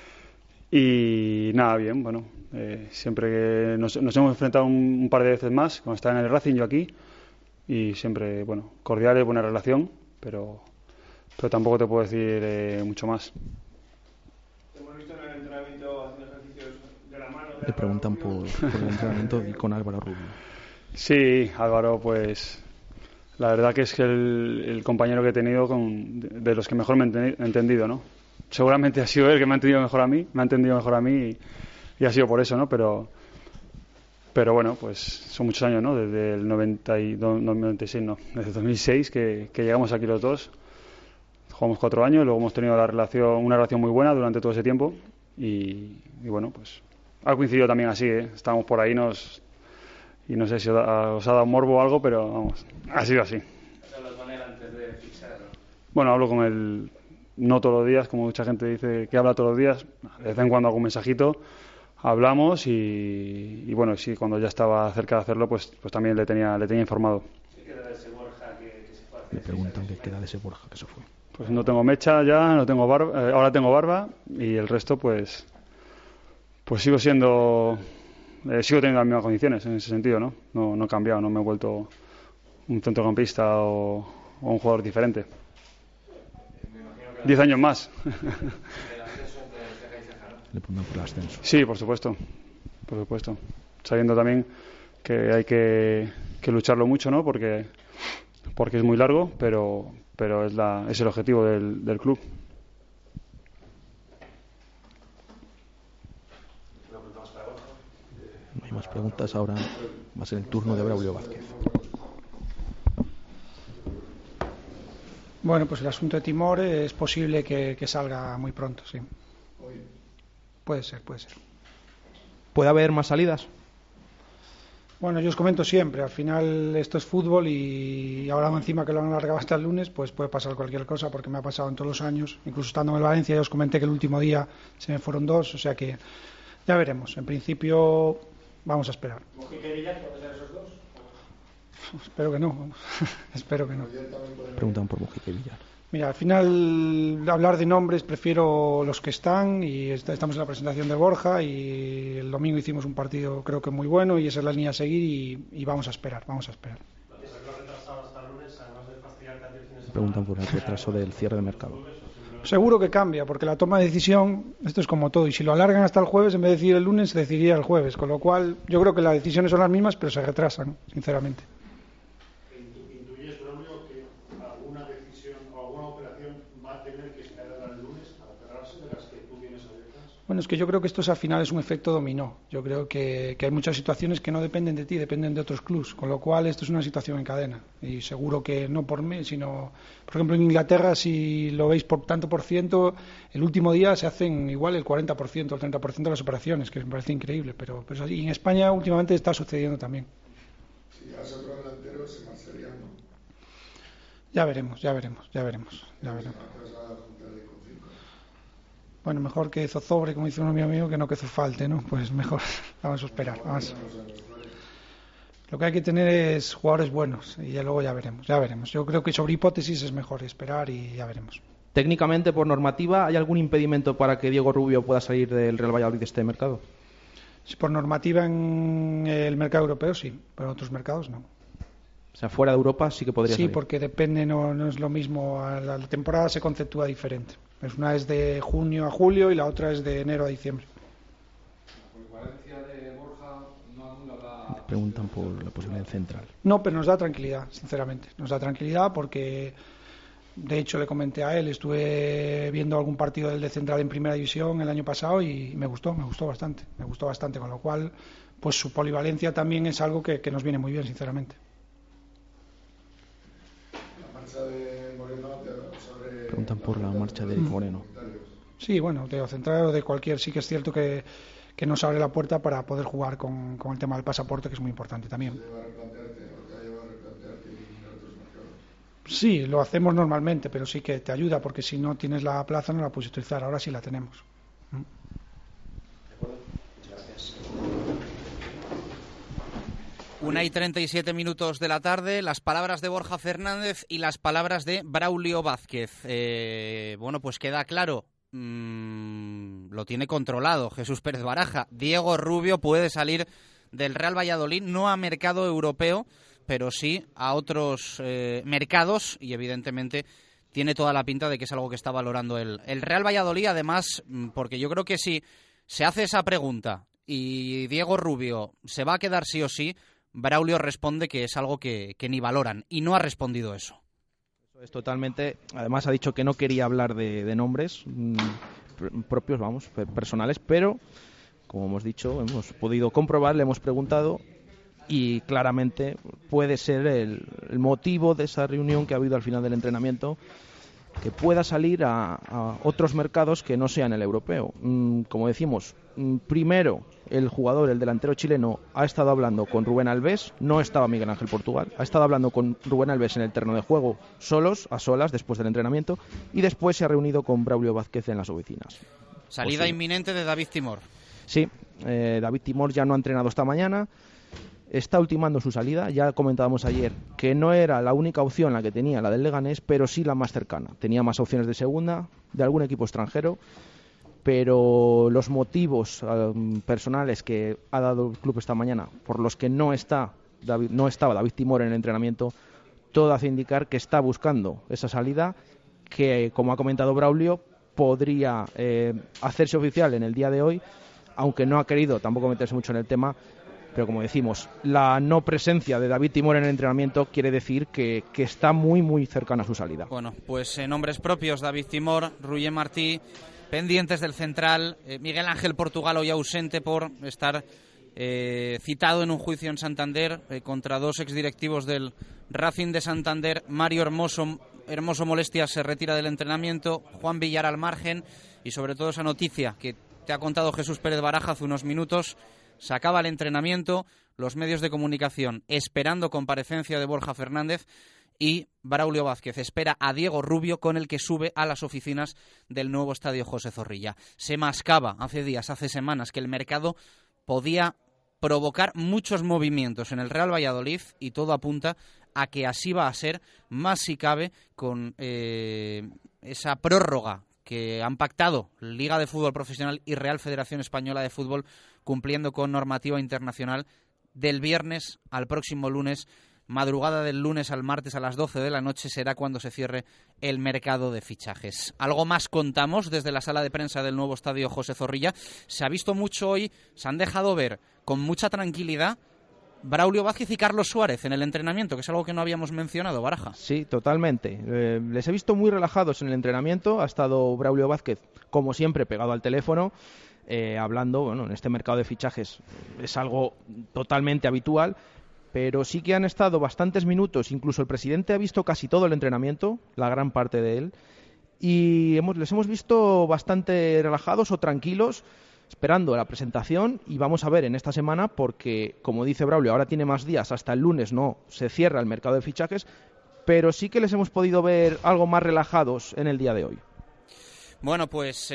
Y nada, bien, bueno. Siempre que nos hemos enfrentado un par de veces más, cuando estaba en el Racing, yo aquí. Y siempre, bueno, cordiales, buena relación, pero tampoco te puedo decir mucho más. Te hemos visto en el entrenamiento haciendo ejercicios de la mano. Le preguntan por el entrenamiento y con Álvaro Rubio. Sí, Álvaro, pues la verdad que es que el compañero que he tenido de los que mejor me he entendido, ¿no? Seguramente ha sido él que me ha entendido mejor a mí y ha sido por eso, ¿no? Pero bueno, pues son muchos años, ¿no? Desde el 96, no, desde 2006 que llegamos aquí los dos. Jugamos 4 años, luego hemos tenido una relación muy buena durante todo ese tiempo y bueno, pues ha coincidido también así, ¿eh? Estábamos por ahí y no sé si os ha dado morbo o algo, pero vamos, ha sido así. ¿Has hablado con él antes de fichar? Bueno, hablo con él no todos los días, como mucha gente dice que habla todos los días, de vez en cuando hago un mensajito, hablamos y bueno, sí, cuando ya estaba cerca de hacerlo, pues también le tenía informado. ¿Qué queda de ese Borja que se fue a hacer? Me preguntan qué queda de ese Borja que se fue. Pues no tengo mecha ya, no tengo barba, ahora tengo barba y el resto pues sigo teniendo las mismas condiciones en ese sentido, ¿no? No he cambiado, no me he vuelto un centrocampista o un jugador diferente. 10 años más. Le preguntan por el ascenso. Sí, por supuesto. Sabiendo también que hay que lucharlo mucho, ¿no? Porque es muy largo, pero es el objetivo del club. No hay más preguntas, ahora va a ser el turno de Braulio Vázquez. Bueno, pues el asunto de Timor es posible que salga muy pronto, sí. Puede ser. ¿Puede haber más salidas? Bueno, yo os comento siempre, al final esto es fútbol y ahora encima que lo han alargado hasta el lunes, pues puede pasar cualquier cosa porque me ha pasado en todos los años, incluso estando en el Valencia, ya os comenté que el último día se me fueron 2, o sea que ya veremos. En principio vamos a esperar. ¿Mojica y Villar pueden ser esos dos? Espero que no. Espero que no. Preguntan por Mojica y Villar. Mira, al final hablar de nombres prefiero los que están y estamos en la presentación de Borja y el domingo hicimos un partido creo que muy bueno y esa es la línea a seguir y vamos a esperar. Preguntan por el retraso del cierre de mercado. Seguro que cambia porque la toma de decisión, esto es como todo, y si lo alargan hasta el jueves en vez de decidir el lunes se decidiría el jueves, con lo cual yo creo que las decisiones son las mismas pero se retrasan, sinceramente. ¿Intuyes, Braulio, que alguna decisión o alguna operación va a tener que esperar al lunes para cerrarse de las Bueno, es que yo creo que esto al final es un efecto dominó. Yo creo que hay muchas situaciones que no dependen de ti, dependen de otros clubs, con lo cual esto es una situación en cadena. Y seguro que no por mí, sino, por ejemplo, en Inglaterra, si lo veis por tanto por ciento, el último día se hacen igual el 40% o el 30% de las operaciones, que me parece increíble, pero es así. Y en España últimamente está sucediendo también. Si hace otro delantero, se marcharía, ¿no? Ya veremos. Bueno, mejor que zozobre, como dice uno mío, que no que zofalte, ¿no? Pues mejor, vamos a esperar. Lo que hay que tener es jugadores buenos y luego ya veremos. Yo creo que sobre hipótesis es mejor esperar y ya veremos. Técnicamente, por normativa, ¿hay algún impedimento para que Diego Rubio pueda salir del Real Valladolid de este mercado? Si por normativa en el mercado europeo sí, pero en otros mercados no. O sea, fuera de Europa sí que podría salir. Sí, porque depende, no es lo mismo. La temporada se conceptúa diferente. Una es de junio a julio y la otra es de enero a diciembre. ¿La polivarencia de Borja no anula la...? Preguntan por la posibilidad central. No, pero nos da tranquilidad, sinceramente. Nos da tranquilidad porque, de hecho, le comenté a él, estuve viendo algún partido del de central en Primera División el año pasado y me gustó bastante. Con lo cual, pues su polivalencia también es algo que nos viene muy bien, sinceramente. Preguntan por la marcha de Eric Moreno. Sí, bueno, de central o de cualquier, sí que es cierto que nos abre la puerta para poder jugar con el tema del pasaporte, que es muy importante también. Sí, lo hacemos normalmente, pero sí que te ayuda, porque si no tienes la plaza no la puedes utilizar, ahora sí la tenemos. De acuerdo, muchas gracias. 1:37 de la tarde, las palabras de Borja Fernández y las palabras de Braulio Vázquez. Bueno, pues queda claro, lo tiene controlado Jesús Pérez Baraja. Diego Rubio puede salir del Real Valladolid, no a mercado europeo, pero sí a otros mercados, y evidentemente tiene toda la pinta de que es algo que está valorando el Real Valladolid, además, porque yo creo que si se hace esa pregunta y Diego Rubio se va a quedar sí o sí, Braulio responde que es algo que ni valoran, y no ha respondido eso. Eso es totalmente. Además ha dicho que no quería hablar de nombres propios, personales, pero como hemos dicho, hemos podido comprobar, le hemos preguntado y claramente puede ser el motivo de esa reunión que ha habido al final del entrenamiento, que pueda salir a otros mercados que no sean el europeo. Como decimos, primero el jugador, el delantero chileno, ha estado hablando con Rubén Alves, no estaba Miguel Ángel Portugal, ha estado hablando con Rubén Alves en el terreno de juego, a solas, después del entrenamiento, y después se ha reunido con Braulio Vázquez en las oficinas. Salida inminente de David Timor. Sí, David Timor ya no ha entrenado esta mañana, está ultimando su salida. Ya comentábamos ayer que no era la única opción la que tenía, la del Leganés, pero sí la más cercana. Tenía más opciones de segunda, de algún equipo extranjero, pero los motivos personales que ha dado el club esta mañana, por los que no estaba David Timor en el entrenamiento, todo hace indicar que está buscando esa salida, que, como ha comentado Braulio, podría hacerse oficial en el día de hoy, aunque no ha querido tampoco meterse mucho en el tema. Pero como decimos, la no presencia de David Timor en el entrenamiento quiere decir que está muy, muy cercana a su salida. Bueno, pues en nombres propios, David Timor, Ruyer Martí, pendientes del central, Miguel Ángel Portugal hoy ausente por estar citado en un juicio en Santander contra dos exdirectivos del Racing de Santander. Mario Hermoso Molestias se retira del entrenamiento, Juan Villar al margen, y sobre todo esa noticia que te ha contado Jesús Pérez Baraja hace unos minutos. Se acaba el entrenamiento, los medios de comunicación esperando comparecencia de Borja Fernández, y Braulio Vázquez espera a Diego Rubio, con el que sube a las oficinas del nuevo estadio José Zorrilla. Se mascaba hace días, hace semanas, que el mercado podía provocar muchos movimientos en el Real Valladolid, y todo apunta a que así va a ser, más si cabe con esa prórroga que han pactado Liga de Fútbol Profesional y Real Federación Española de Fútbol, cumpliendo con normativa internacional, del viernes al próximo lunes. Madrugada del lunes al martes a las 12 de la noche será cuando se cierre el mercado de fichajes. Algo más contamos desde la sala de prensa del nuevo estadio José Zorrilla. Se ha visto mucho hoy, se han dejado ver con mucha tranquilidad Braulio Vázquez y Carlos Suárez en el entrenamiento, que es algo que no habíamos mencionado, Baraja. Sí, totalmente. Les he visto muy relajados en el entrenamiento. Ha estado Braulio Vázquez, como siempre, pegado al teléfono. hablando. Bueno, en este mercado de fichajes es algo totalmente habitual, pero sí que han estado bastantes minutos, incluso el presidente ha visto casi todo el entrenamiento, la gran parte de él, y les hemos visto bastante relajados o tranquilos, esperando la presentación, y vamos a ver en esta semana, porque como dice Braulio, ahora tiene más días, hasta el lunes no se cierra el mercado de fichajes, pero sí que les hemos podido ver algo más relajados en el día de hoy. Bueno, pues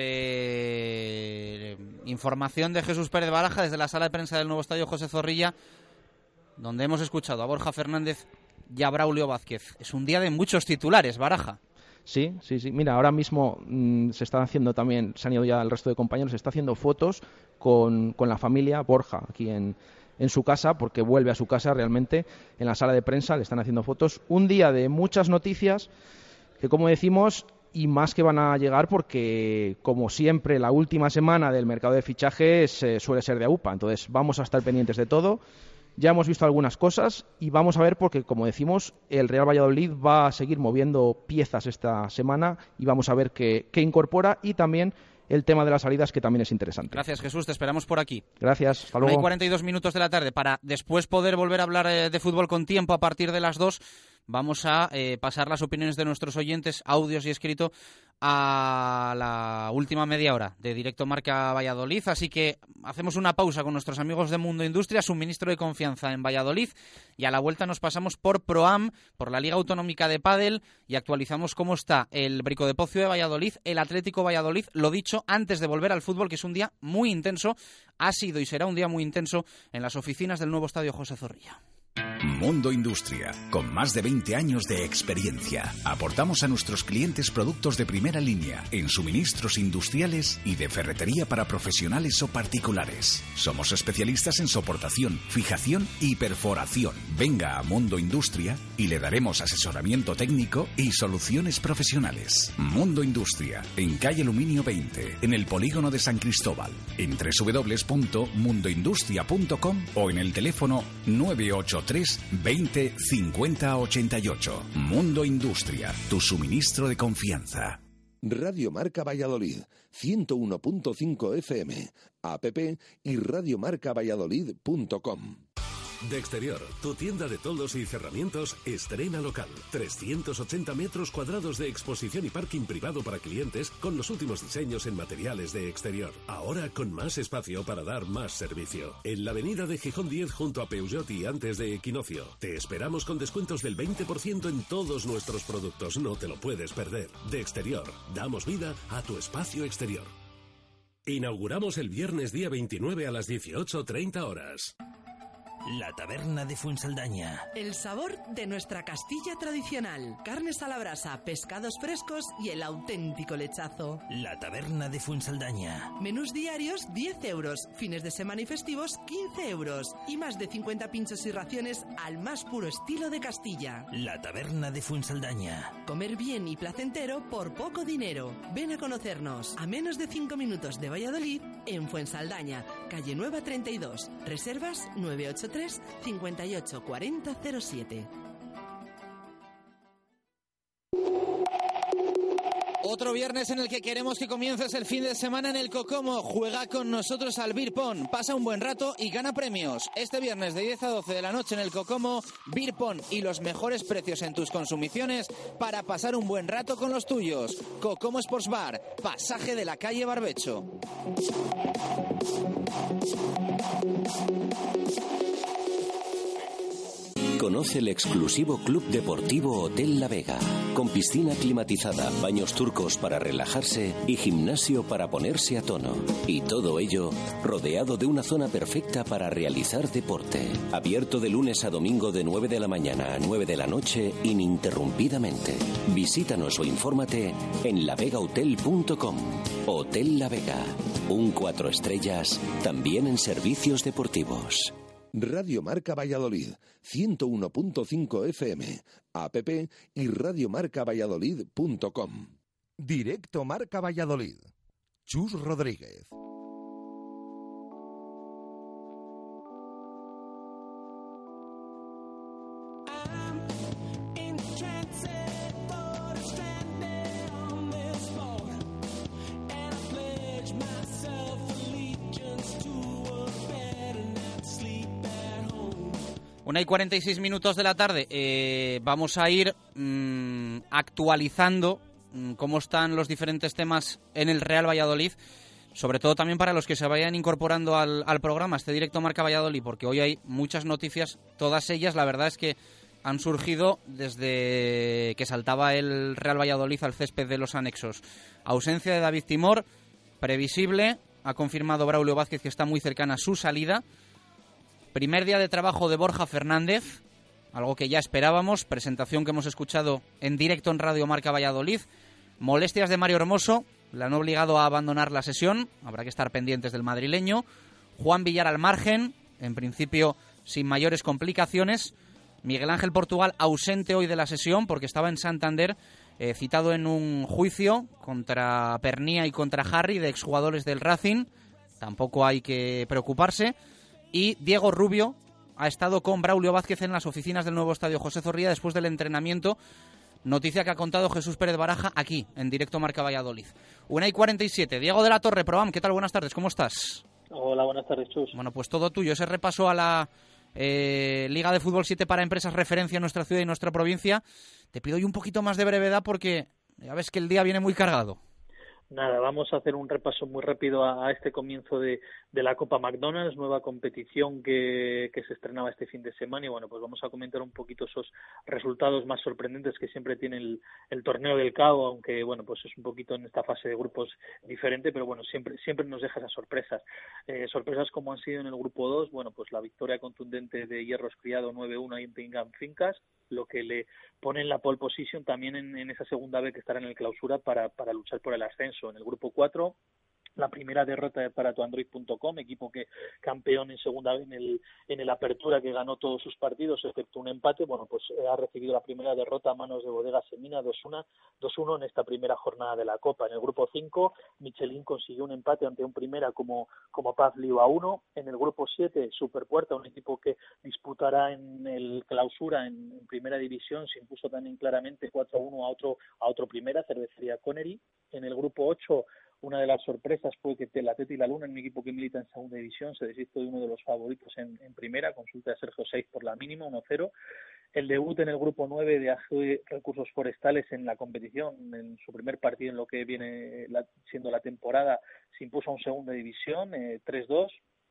información de Jesús Pérez Baraja desde la sala de prensa del nuevo estadio José Zorrilla, donde hemos escuchado a Borja Fernández y a Braulio Vázquez. Es un día de muchos titulares, Baraja. Sí. Mira, ahora mismo se están haciendo también, se han ido ya el resto de compañeros, se está haciendo fotos con la familia Borja aquí en su casa, porque vuelve a su casa realmente, en la sala de prensa, le están haciendo fotos. Un día de muchas noticias que, como decimos, y más que van a llegar porque, como siempre, la última semana del mercado de fichajes suele ser de AUPA. Entonces vamos a estar pendientes de todo. Ya hemos visto algunas cosas y vamos a ver porque, como decimos, el Real Valladolid va a seguir moviendo piezas esta semana y vamos a ver qué incorpora, y también el tema de las salidas, que también es interesante. Gracias, Jesús, te esperamos por aquí. Gracias, hasta luego. Hay 42 minutos de la tarde para después poder volver a hablar de fútbol con tiempo a partir de las 2. Vamos a pasar las opiniones de nuestros oyentes, audios y escrito, a la última media hora de Directo Marca Valladolid. Así que hacemos una pausa con nuestros amigos de Mundo Industria, suministro de confianza en Valladolid, y a la vuelta nos pasamos por ProAm, por la Liga Autonómica de Pádel, y actualizamos cómo está el Brico de Pocio de Valladolid, el Atlético Valladolid. Lo dicho, antes de volver al fútbol, que es un día muy intenso, ha sido y será un día muy intenso en las oficinas del nuevo estadio José Zorrilla. Mundo Industria, con más de 20 años de experiencia. Aportamos a nuestros clientes productos de primera línea en suministros industriales y de ferretería para profesionales o particulares. Somos especialistas en soportación, fijación y perforación. Venga a Mundo Industria y le daremos asesoramiento técnico y soluciones profesionales. Mundo Industria, en calle Aluminio 20, en el polígono de San Cristóbal, en www.mundoindustria.com o en el teléfono 983 20 50 88. Mundo Industria, tu suministro de confianza. Radio Marca Valladolid, 101.5 FM, app y radiomarcavalladolid.com. De Exterior, tu tienda de toldos y cerramientos, estrena local. 380 metros cuadrados de exposición y parking privado para clientes con los últimos diseños en materiales de exterior. Ahora con más espacio para dar más servicio. En la avenida de Gijón 10 junto a Peugeot y antes de Equinoccio. Te esperamos con descuentos del 20% en todos nuestros productos. No te lo puedes perder. De Exterior, damos vida a tu espacio exterior. Inauguramos el viernes día 29 a las 18:30 horas. La Taberna de Fuensaldaña. El sabor de nuestra Castilla tradicional. Carnes a la brasa, pescados frescos y el auténtico lechazo. La Taberna de Fuensaldaña. Menús diarios 10 euros, fines de semana y festivos 15 euros. Y más de 50 pinchos y raciones al más puro estilo de Castilla. La Taberna de Fuensaldaña. Comer bien y placentero por poco dinero. Ven a conocernos. A menos de 5 minutos de Valladolid, en Fuensaldaña, calle Nueva 32. Reservas 983 58 40 07. Otro viernes en el que queremos que comiences el fin de semana en el Cocomo. Juega con nosotros al Beer Pong, pasa un buen rato y gana premios. Este viernes de 10 a 12 de la noche en el Cocomo, Beer Pong y los mejores precios en tus consumiciones para pasar un buen rato con los tuyos. Cocomo Sports Bar, pasaje de la calle Barbecho. Conoce el exclusivo Club Deportivo Hotel La Vega, con piscina climatizada, baños turcos para relajarse y gimnasio para ponerse a tono. Y todo ello rodeado de una zona perfecta para realizar deporte. Abierto de lunes a domingo de 9 de la mañana a 9 de la noche ininterrumpidamente. Visítanos o infórmate en lavegahotel.com. Hotel La Vega, un 4 estrellas, también en servicios deportivos. Radio Marca Valladolid, 101.5 FM, app y radiomarcavalladolid.com. Directo Marca Valladolid. Chus Rodríguez. Myself 1:46 de la tarde. Vamos a ir actualizando cómo están los diferentes temas en el Real Valladolid, sobre todo también para los que se vayan incorporando al programa, este directo Marca Valladolid, porque hoy hay muchas noticias, todas ellas la verdad es que han surgido desde que saltaba el Real Valladolid al césped de los anexos. Ausencia de David Timor, previsible, ha confirmado Braulio Vázquez que está muy cercana a su salida. Primer día de trabajo de Borja Fernández, algo que ya esperábamos, presentación que hemos escuchado en directo en Radio Marca Valladolid. Molestias de Mario Hermoso, le han obligado a abandonar la sesión, habrá que estar pendientes del madrileño. Juan Villar al margen, en principio sin mayores complicaciones. Miguel Ángel Portugal ausente hoy de la sesión porque estaba en Santander, citado en un juicio contra Pernía y contra Harry, de exjugadores del Racing, tampoco hay que preocuparse. Y Diego Rubio ha estado con Braulio Vázquez en las oficinas del nuevo estadio José Zorrilla después del entrenamiento. Noticia que ha contado Jesús Pérez Baraja aquí, en directo Marca Valladolid. 1:47. Diego de la Torre, Proam, ¿qué tal? Buenas tardes, ¿cómo estás? Hola, buenas tardes, Chus. Bueno, pues todo tuyo. Ese repaso a la Liga de Fútbol 7 para empresas, referencia en nuestra ciudad y nuestra provincia. Te pido hoy un poquito más de brevedad porque ya ves que el día viene muy cargado. Nada, vamos a hacer un repaso muy rápido a este comienzo de la Copa McDonald's, nueva competición que se estrenaba este fin de semana, y bueno, pues vamos a comentar un poquito esos resultados más sorprendentes que siempre tiene el torneo del CAO, aunque bueno, pues es un poquito en esta fase de grupos diferente, pero bueno, siempre nos deja esas sorpresas. Sorpresas como han sido en el grupo 2, bueno, pues la victoria contundente de Hierros Criado 9-1 ahí en Pingam Fincas, lo que le pone en la pole position también en esa segunda vez que estará en el clausura para luchar por el ascenso. En el grupo 4, la primera derrota para tuandroid.com, equipo que campeón en segunda vez en el Apertura, que ganó todos sus partidos excepto un empate, bueno, pues ha recibido la primera derrota a manos de Bodega Semina 2-1 en esta primera jornada de la Copa. En el grupo 5, Michelin consiguió un empate ante un Primera como Paz Liu a 1. En el grupo 7, Superpuerta, un equipo que disputará en el clausura en primera división, se impuso también claramente 4-1 a otro Primera, Cervecería Connery. En el grupo 8, una de las sorpresas fue que el Atleti La Luna, un equipo que milita en segunda división, se deshizo de uno de los favoritos en primera, consulta de Sergio Saiz por la mínima, 1-0. El debut en el grupo 9 de AG Recursos Forestales en la competición, en su primer partido en lo que viene siendo la temporada, se impuso a un segunda división, 3-2.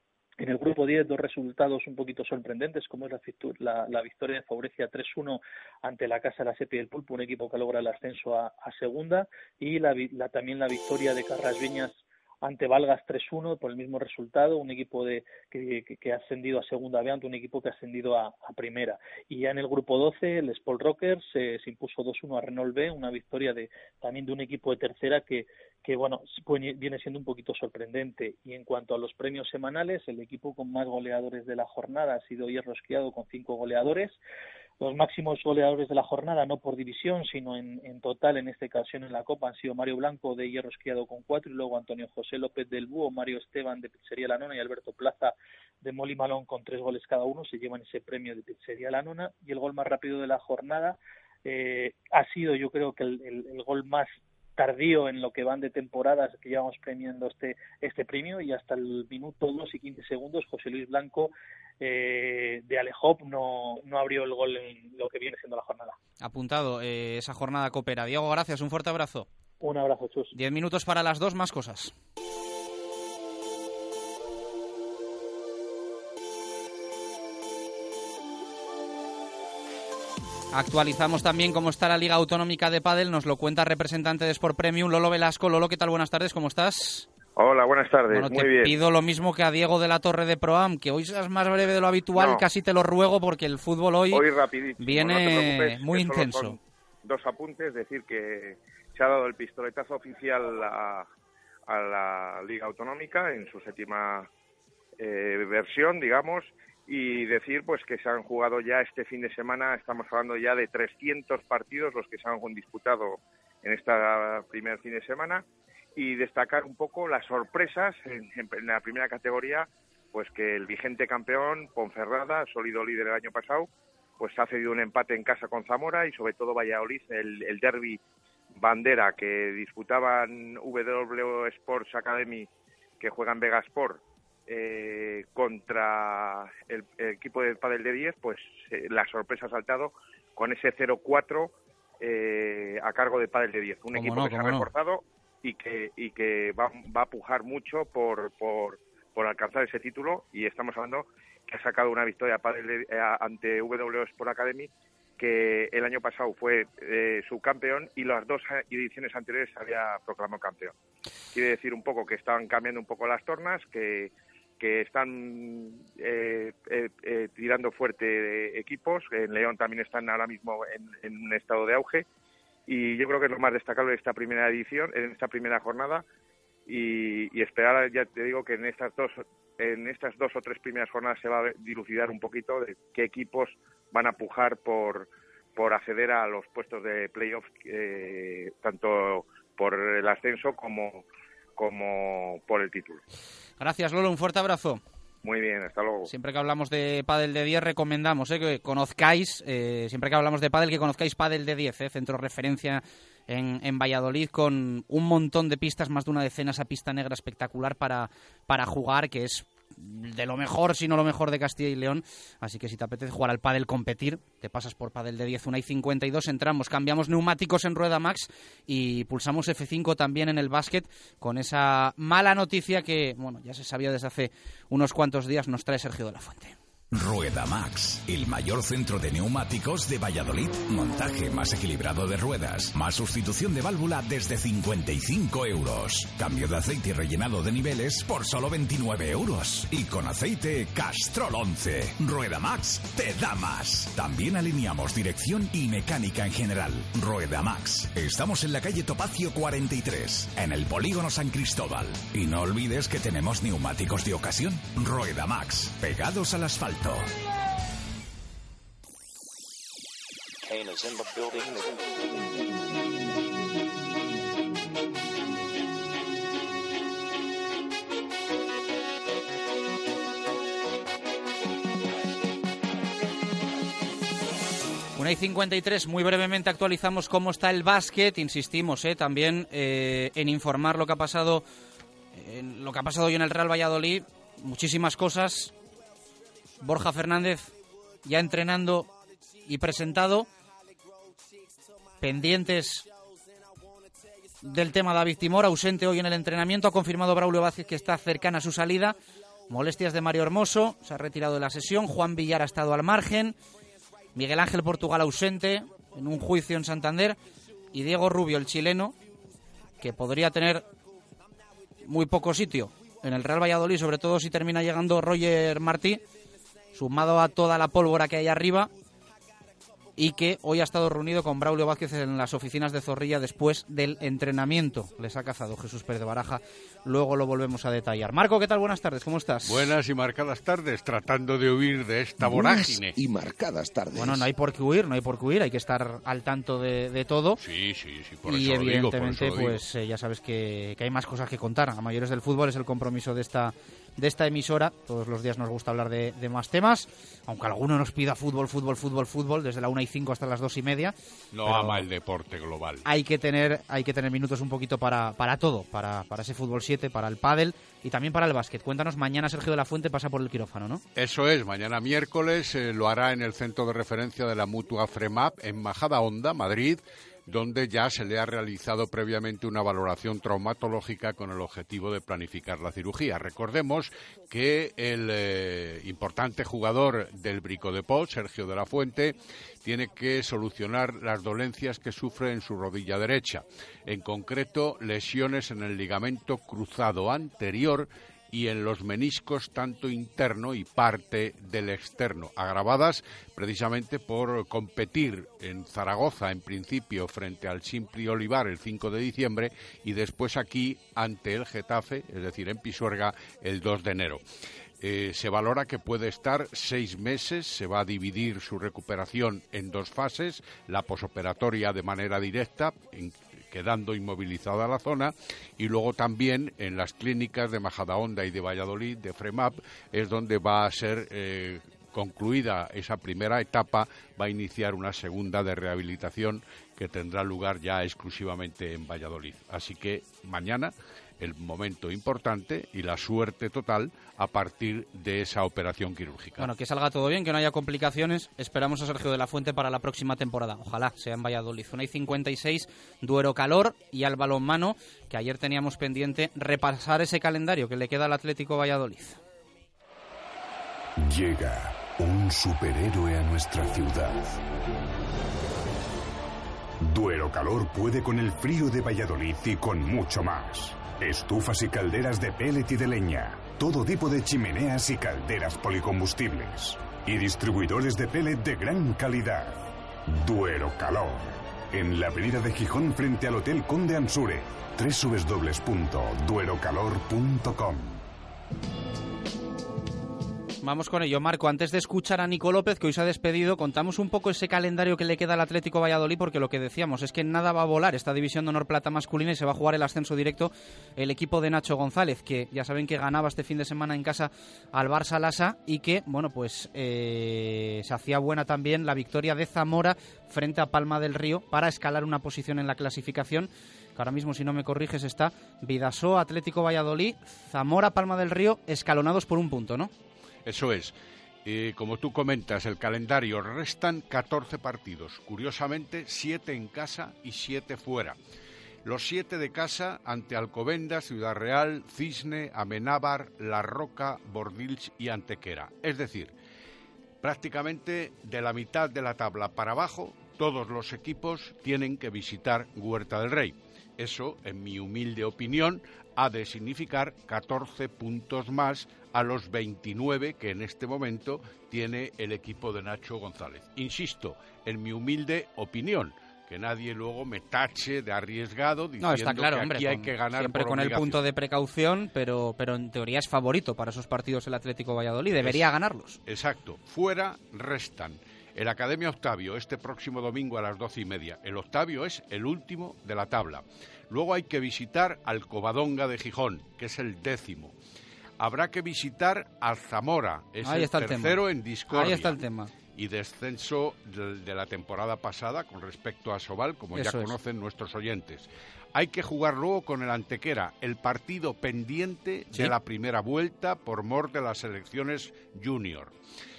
En el grupo 10, dos resultados un poquito sorprendentes, como es la victoria de Faurecia 3-1 ante la Casa de la Sepi del Pulpo, un equipo que logra el ascenso a segunda, y también la victoria de Carras Viñas ante Valgas 3-1 por el mismo resultado, un equipo que ha ascendido a segunda B ante un equipo que ha ascendido a primera. Y ya en el grupo 12, el Sport Rockers se impuso 2-1 a Renault B, una victoria también de un equipo de tercera que bueno, viene siendo un poquito sorprendente. Y en cuanto a los premios semanales, el equipo con más goleadores de la jornada ha sido Hierro Esquiado con 5 goleadores. Los máximos goleadores de la jornada, no por división, sino en total, en esta ocasión en la Copa, han sido Mario Blanco de Hierro Esquiado con 4, y luego Antonio José López del Búho, Mario Esteban de Pizzería La Nona y Alberto Plaza de Moli Malón con 3 goles cada uno, se llevan ese premio de Pizzería La Nona. Y el gol más rápido de la jornada ha sido, yo creo que el gol más tardío en lo que van de temporadas que llevamos premiando este premio, y hasta el minuto 2 y 15 segundos José Luis Blanco de Alejop no abrió el gol en lo que viene siendo la jornada. Apuntado esa jornada copera. Diego, gracias, un fuerte abrazo. Un abrazo, Chus. 10 minutos para las 2, más cosas. Actualizamos también cómo está la Liga Autonómica de Pádel, nos lo cuenta el representante de Sport Premium, Lolo Velasco. Lolo, ¿qué tal? Buenas tardes, ¿cómo estás? Hola, buenas tardes, bueno, muy bien. Te pido lo mismo que a Diego de la Torre de Proam, que hoy seas más breve de lo habitual, casi te lo ruego, porque el fútbol hoy viene muy intenso. Son 2 apuntes, decir que se ha dado el pistoletazo oficial a la Liga Autonómica en su 7ª versión, digamos, y decir pues que se han jugado ya este fin de semana, estamos hablando ya de 300 partidos los que se han disputado en esta primer fin de semana, y destacar un poco las sorpresas en la primera categoría, pues que el vigente campeón, Ponferrada, sólido líder el año pasado, pues ha cedido un empate en casa con Zamora, y sobre todo Valladolid, el derbi bandera que disputaban W Sports Academy, que juega en Vegasport, contra el equipo de pádel de 10, pues la sorpresa ha saltado con ese 0-4 a cargo de pádel de 10. Un equipo que se ha reforzado y que va a pujar mucho por alcanzar ese título, y estamos hablando que ha sacado una victoria ante W Sport Academy, que el año pasado fue subcampeón y las 2 ediciones anteriores se había proclamado campeón. Quiere decir un poco que están cambiando un poco las tornas, que están tirando fuerte de equipos. En León también están ahora mismo en un estado de auge, y yo creo que es lo más destacable de esta primera edición, en esta primera jornada, y esperar, ya te digo, que en estas 2 o 3 primeras jornadas se va a dilucidar un poquito de qué equipos van a pujar por acceder a los puestos de playoff, tanto por el ascenso como por el título. Gracias, Lolo, un fuerte abrazo. Muy bien, hasta luego. Siempre que hablamos de pádel de 10 recomendamos que conozcáis, siempre que hablamos de pádel, que conozcáis Pádel de 10, centro referencia en Valladolid, con un montón de pistas, más de una decena, esa pista negra espectacular para jugar, que es de lo mejor, si no lo mejor de Castilla y León. Así que si te apetece jugar al pádel, competir, te pasas por Pádel de 10, 1:52, entramos, cambiamos neumáticos en Rueda Max y pulsamos F5 también en el básquet, con esa mala noticia que, bueno, ya se sabía desde hace unos cuantos días, nos trae Sergio de la Fuente. Rueda Max, el mayor centro de neumáticos de Valladolid. Montaje más equilibrado de ruedas, más sustitución de válvula desde 55 euros. Cambio de aceite y rellenado de niveles por solo 29 euros. Y con aceite Castrol 11. Rueda Max te da más. También alineamos dirección y mecánica en general. Rueda Max. Estamos en la calle Topacio 43, en el polígono San Cristóbal. Y no olvides que tenemos neumáticos de ocasión. Rueda Max, pegados al asfalto. Kane is in the building. 1:53, muy brevemente actualizamos cómo está el básquet. Insistimos también en informar lo que ha pasado hoy en el Real Valladolid. Muchísimas cosas. Borja Fernández ya entrenando y presentado. Pendientes del tema David Timor, ausente hoy en el entrenamiento. Ha confirmado Braulio Vázquez que está cercana a su salida. Molestias de Mario Hermoso, se ha retirado de la sesión. Juan Villar ha estado al margen. Miguel Ángel Portugal ausente en un juicio en Santander. Y Diego Rubio, el chileno, que podría tener muy poco sitio en el Real Valladolid, sobre todo si termina llegando Roger Martí, sumado a toda la pólvora que hay arriba, y que hoy ha estado reunido con Braulio Vázquez en las oficinas de Zorrilla después del entrenamiento. Les ha cazado Jesús Pérez de Baraja, luego lo volvemos a detallar. Marco, ¿qué tal? Buenas tardes, ¿cómo estás? Buenas y marcadas tardes, tratando de huir de esta vorágine. Y marcadas tardes. Bueno, no hay por qué huir, hay que estar al tanto de todo. Sí, por eso y lo digo. Y evidentemente, pues ya sabes que hay más cosas que contar. A mayores del fútbol es el compromiso de esta emisora. Todos los días nos gusta hablar de más temas, aunque alguno nos pida fútbol, desde la 1:05 hasta las 2:30. No ama el deporte global. Hay que tener minutos un poquito para todo, para ese fútbol 7, para el pádel y también para el básquet. Cuéntanos, mañana Sergio de la Fuente pasa por el quirófano, ¿no? Eso es, mañana miércoles lo hará en el centro de referencia de la Mutua FREMAP en Majadahonda, Madrid, donde ya se le ha realizado previamente una valoración traumatológica con el objetivo de planificar la cirugía. Recordemos que el importante jugador del Brico de Pot, Sergio de la Fuente, tiene que solucionar las dolencias que sufre en su rodilla derecha, en concreto lesiones en el ligamento cruzado anterior y en los meniscos tanto interno y parte del externo, agravadas precisamente por competir en Zaragoza en principio frente al Simpli Olivar el 5 de diciembre y después aquí ante el Getafe, es decir en Pisuerga, el 2 de enero. Se valora que puede estar 6 meses, se va a dividir su recuperación en 2 fases, la posoperatoria de manera directa, quedando inmovilizada la zona, y luego también en las clínicas de Majadahonda y de Valladolid, de FREMAP, es donde va a ser concluida esa primera etapa, va a iniciar una segunda de rehabilitación que tendrá lugar ya exclusivamente en Valladolid. Así que mañana el momento importante y la suerte total a partir de esa operación quirúrgica. Bueno, que salga todo bien, que no haya complicaciones. Esperamos a Sergio de la Fuente para la próxima temporada. Ojalá sea en Valladolid. 1:56, Duero Calor y al balonmano, que ayer teníamos pendiente repasar ese calendario que le queda al Atlético Valladolid. Llega un superhéroe a nuestra ciudad. Duero Calor puede con el frío de Valladolid y con mucho más. Estufas y calderas de pellet y de leña. Todo tipo de chimeneas y calderas policombustibles. Y distribuidores de pellet de gran calidad. Duero Calor. En la avenida de Gijón frente al Hotel Conde Ansure. www.duerocalor.com. Vamos con ello, Marco. Antes de escuchar a Nico López, que hoy se ha despedido, contamos un poco ese calendario que le queda al Atlético Valladolid, porque lo que decíamos es que nada va a volar esta división de honor plata masculina y se va a jugar el ascenso directo el equipo de Nacho González, que ya saben que ganaba este fin de semana en casa al Barça Lassa y que, bueno, pues se hacía buena también la victoria de Zamora frente a Palma del Río para escalar una posición en la clasificación, que ahora mismo, si no me corriges, está Bidasoa, Atlético Valladolid, Zamora, Palma del Río, escalonados por un punto, ¿no? Eso es. Como tú comentas, el calendario, restan 14 partidos. Curiosamente, 7 en casa y 7 fuera. Los 7 de casa ante Alcobendas, Ciudad Real, Cisne, Amenábar, La Roca, Bordils y Antequera. Es decir, prácticamente de la mitad de la tabla para abajo, todos los equipos tienen que visitar Huerta del Rey. Eso, en mi humilde opinión, ha de significar 14 puntos más a los 29 que en este momento tiene el equipo de Nacho González. Insisto, en mi humilde opinión, que nadie luego me tache de arriesgado diciendo está claro, que hombre, aquí hay que ganar siempre por con obligación. el punto de precaución, pero en teoría es favorito para esos partidos el Atlético Valladolid, debería ganarlos. Exacto, fuera restan el Academia Octavio este próximo domingo a las 12:30. El Octavio es el último de la tabla. Luego hay que visitar al Covadonga de Gijón, que es el 10º. Habrá que visitar al Zamora, es el tercero en discordia. Ahí está el tema. Y descenso de la temporada pasada con respecto a Sobal, como ya conocen nuestros oyentes. Hay que jugar luego con el Antequera, el partido pendiente de la primera vuelta por mor de las elecciones junior.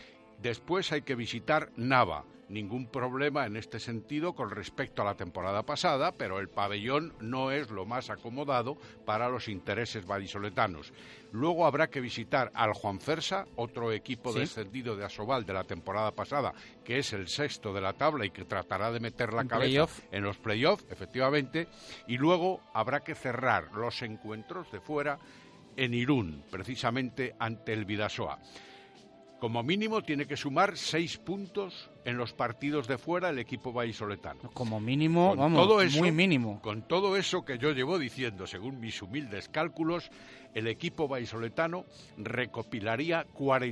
Después hay que visitar Nava. Ningún problema en este sentido con respecto a la temporada pasada, pero el pabellón no es lo más acomodado para los intereses vallisoletanos. Luego habrá que visitar al Juanfersa, otro equipo descendido de Asobal de la temporada pasada, que es el 6º de la tabla y que tratará de meter la cabeza en los playoffs, efectivamente. Y luego habrá que cerrar los encuentros de fuera en Irún, precisamente ante el Bidasoa. Como mínimo tiene que sumar 6 puntos en los partidos de fuera el equipo vallisoletano. Como mínimo, vamos, muy mínimo. Con todo eso que yo llevo diciendo, según mis humildes cálculos, el equipo vallisoletano recopilaría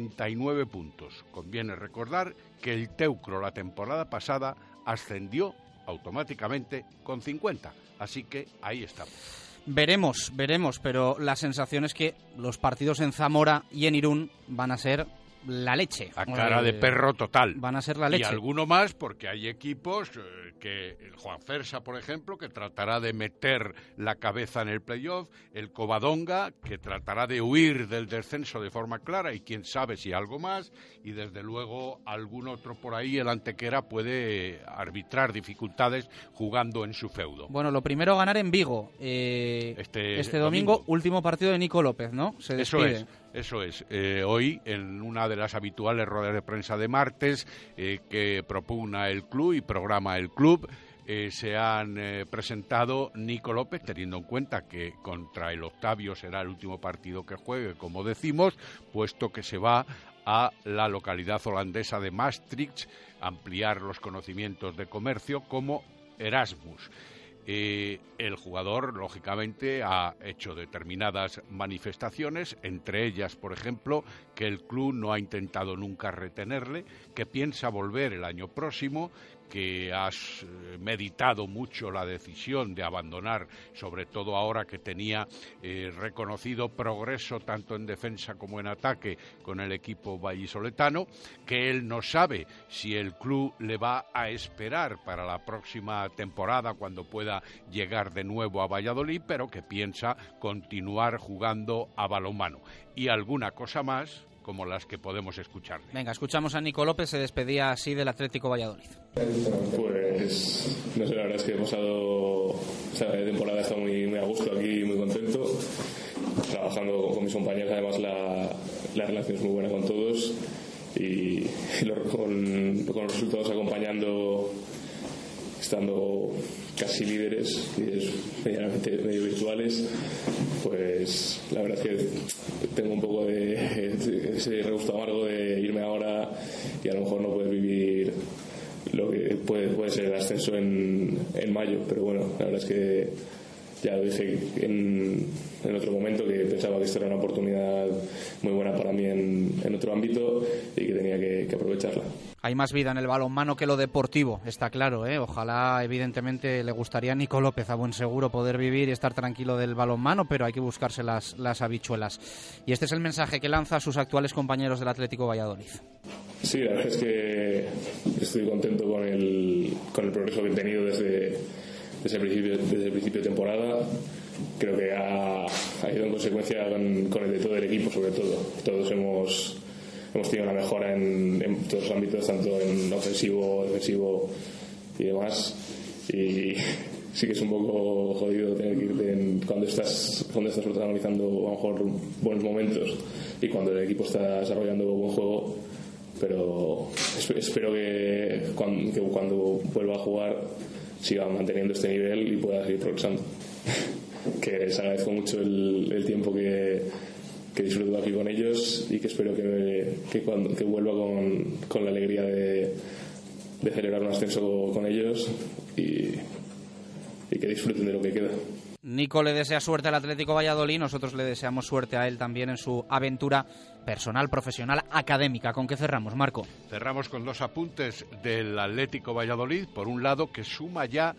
49 puntos. Conviene recordar que el Teucro la temporada pasada ascendió automáticamente con 50. Así que ahí estamos. Veremos, pero la sensación es que los partidos en Zamora y en Irún van a ser la leche. A cara de perro total. Van a ser la leche. Y alguno más, porque hay equipos que el Juanfersa, por ejemplo, que tratará de meter la cabeza en el playoff, el Covadonga, que tratará de huir del descenso de forma clara, y quién sabe si algo más, y desde luego algún otro por ahí, el Antequera, puede arbitrar dificultades jugando en su feudo. Bueno, lo primero, ganar en Vigo. Este domingo, último partido de Nico López, ¿no? Se despide. Eso es. Hoy, en una de las habituales ruedas de prensa de martes que propugna el club y programa el club, se han presentado Nico López, teniendo en cuenta que contra el Octavio será el último partido que juegue, como decimos, puesto que se va a la localidad holandesa de Maastricht, ampliar los conocimientos de comercio como Erasmus. El jugador, lógicamente, ha hecho determinadas manifestaciones, entre ellas, por ejemplo, que el club no ha intentado nunca retenerle, que piensa volver el año próximo, que has meditado mucho la decisión de abandonar, sobre todo ahora que tenía reconocido progreso tanto en defensa como en ataque con el equipo vallisoletano, que él no sabe si el club le va a esperar para la próxima temporada cuando pueda pueda llegar de nuevo a Valladolid, pero que piensa continuar jugando a balonmano. Y alguna cosa más, como las que podemos escuchar. Venga, escuchamos a Nico López, se despedía así del Atlético Valladolid. Pues, no sé, la verdad es que he pasado esta temporada, he estado muy a gusto aquí, muy contento, trabajando con mis compañeros, además la relación es muy buena con todos y con los resultados acompañando, estando casi líderes medianamente medio virtuales, pues la verdad es que tengo un poco de ese regusto amargo de irme ahora y a lo mejor no poder vivir lo que puede ser el ascenso en mayo, pero bueno, la verdad es que ya lo dije en otro momento que pensaba que esto era una oportunidad muy buena para mí en otro ámbito y que tenía que aprovecharla. Hay más vida en el balonmano que lo deportivo, está claro, ¿eh? Ojalá, evidentemente, le gustaría a Nico López a buen seguro poder vivir y estar tranquilo del balonmano, pero hay que buscarse las habichuelas. Y este es el mensaje que lanza a sus actuales compañeros del Atlético Valladolid. Sí, la verdad es que estoy contento con el progreso que he tenido desde el principio de temporada. Creo que ha ido en consecuencia con el de todo el equipo, sobre todo. Todos hemos tenido una mejora en todos los ámbitos, tanto en ofensivo, defensivo y demás. Y sí que es un poco jodido tener que irte cuando estás protagonizando a lo mejor buenos momentos y cuando el equipo está desarrollando buen juego. Pero espero que cuando vuelva a jugar siga manteniendo este nivel y pueda seguir progresando. Que les agradezco mucho el tiempo que disfruto aquí con ellos y que espero que vuelva con la alegría de celebrar un ascenso con ellos y que disfruten de lo que queda. Nico le desea suerte al Atlético Valladolid, nosotros le deseamos suerte a él también en su aventura personal, profesional, académica. ¿Con qué cerramos, Marco? Cerramos con dos apuntes del Atlético Valladolid. Por un lado, que suma ya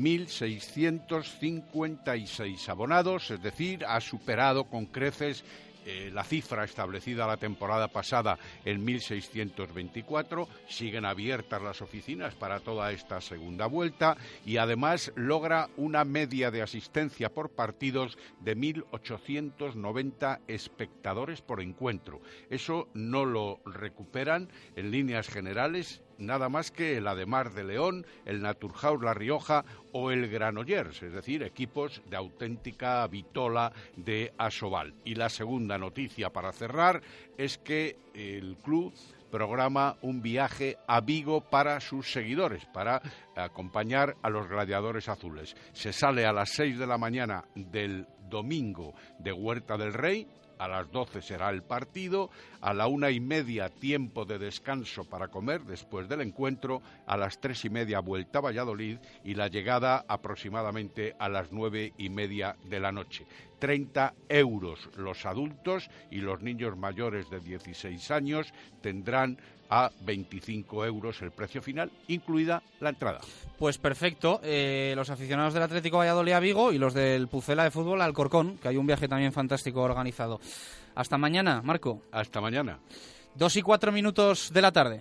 1.656 abonados, es decir, ha superado con creces la cifra establecida la temporada pasada en 1.624, siguen abiertas las oficinas para toda esta segunda vuelta y además logra una media de asistencia por partidos de 1.890 espectadores por encuentro. Eso no lo recuperan en líneas generales nada más que el Ademar de León, el Naturhaus La Rioja o el Granollers, es decir, equipos de auténtica vitola de Asobal. Y la segunda noticia para cerrar es que el club programa un viaje a Vigo para sus seguidores, para acompañar a los gladiadores azules. Se sale a las 6 de la mañana del domingo de Huerta del Rey. A las 12 será el partido, a la 1:30 tiempo de descanso para comer después del encuentro, a las 3:30 vuelta a Valladolid y la llegada aproximadamente a las 9:30 de la noche. 30 euros los adultos y los niños mayores de 16 años tendrán a 25 euros el precio final, incluida la entrada. Pues perfecto, los aficionados del Atlético Valladolid a Vigo y los del Pucela de Fútbol a Alcorcón, que hay un viaje también fantástico organizado. Hasta mañana, Marco. Hasta mañana. 2:04 de la tarde.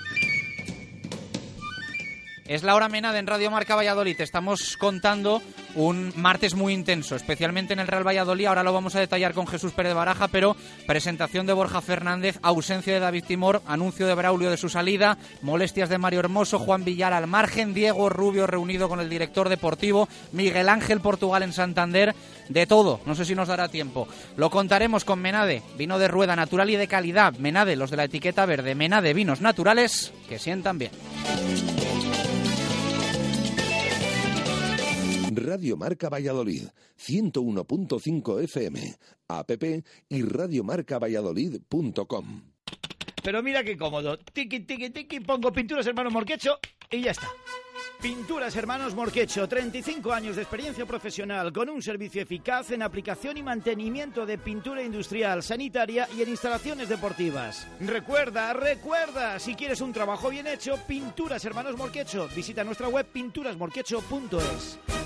Es la hora Menade en Radio Marca Valladolid. Estamos contando un martes muy intenso, especialmente en el Real Valladolid. Ahora lo vamos a detallar con Jesús Pérez Baraja, pero presentación de Borja Fernández, ausencia de David Timor, anuncio de Braulio de su salida, molestias de Mario Hermoso, Juan Villar al margen, Diego Rubio reunido con el director deportivo, Miguel Ángel Portugal en Santander, de todo. No sé si nos dará tiempo. Lo contaremos con Menade, vino de rueda natural y de calidad. Menade, los de la etiqueta verde. Menade, vinos naturales que sientan bien. Radio Marca Valladolid, 101.5 FM, app y radiomarcavalladolid.com. Pero mira qué cómodo. Tiki, tiki, tiki, pongo Pinturas Hermanos Morquecho y ya está. Pinturas Hermanos Morquecho, 35 años de experiencia profesional con un servicio eficaz en aplicación y mantenimiento de pintura industrial, sanitaria y en instalaciones deportivas. Recuerda, si quieres un trabajo bien hecho, Pinturas Hermanos Morquecho. Visita nuestra web pinturasmorquecho.es.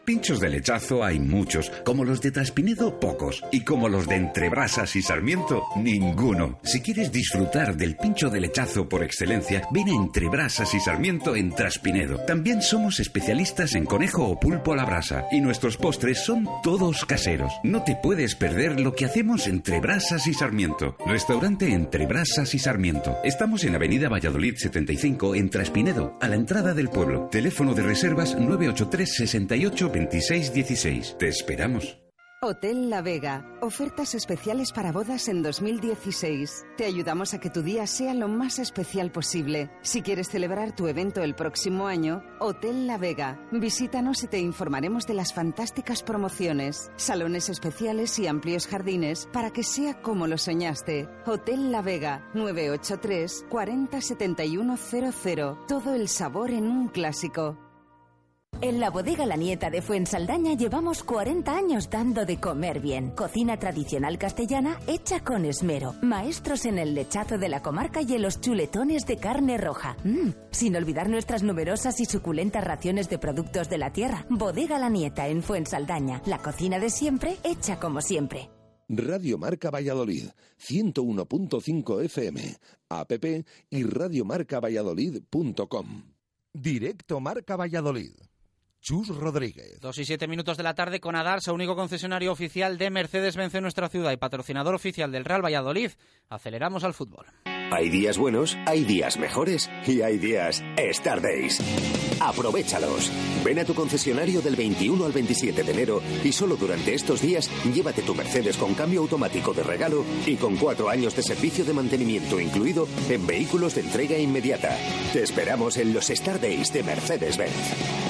Pinchos de lechazo hay muchos, como los de Traspinedo, pocos, y como los de Entrebrasas y Sarmiento, ninguno. Si quieres disfrutar del pincho de lechazo por excelencia, ven a Entrebrasas y Sarmiento en Traspinedo. También somos especialistas en conejo o pulpo a la brasa, y nuestros postres son todos caseros. No te puedes perder lo que hacemos entre Brasas y Sarmiento. Restaurante Entre Brasas y Sarmiento. Estamos en Avenida Valladolid 75, en Traspinedo, a la entrada del pueblo. Teléfono de reservas 983 68 26 16. Te esperamos. Hotel La Vega. Ofertas especiales para bodas en 2016. Te ayudamos a que tu día sea lo más especial posible. Si quieres celebrar tu evento el próximo año, Hotel La Vega. Visítanos y te informaremos de las fantásticas promociones, salones especiales y amplios jardines para que sea como lo soñaste. Hotel La Vega. 983 40 71 00. Todo el sabor en un clásico. En la bodega La Nieta de Fuensaldaña llevamos 40 años dando de comer bien. Cocina tradicional castellana hecha con esmero. Maestros en el lechazo de la comarca y en los chuletones de carne roja. Sin olvidar nuestras numerosas y suculentas raciones de productos de la tierra. Bodega La Nieta en Fuensaldaña. La cocina de siempre hecha como siempre. Radio Marca Valladolid, 101.5 FM, app y radiomarcavalladolid.com. Directo Marca Valladolid. Chus Rodríguez. 2 y 7 minutos de la tarde con Adarsa, único concesionario oficial de Mercedes-Benz en nuestra ciudad y patrocinador oficial del Real Valladolid. Aceleramos al fútbol. Hay días buenos, hay días mejores y hay días Star Days. Aprovéchalos. Ven a tu concesionario del 21 al 27 de enero y solo durante estos días llévate tu Mercedes con cambio automático de regalo y con 4 años de servicio de mantenimiento incluido en vehículos de entrega inmediata. Te esperamos en los Star Days de Mercedes-Benz.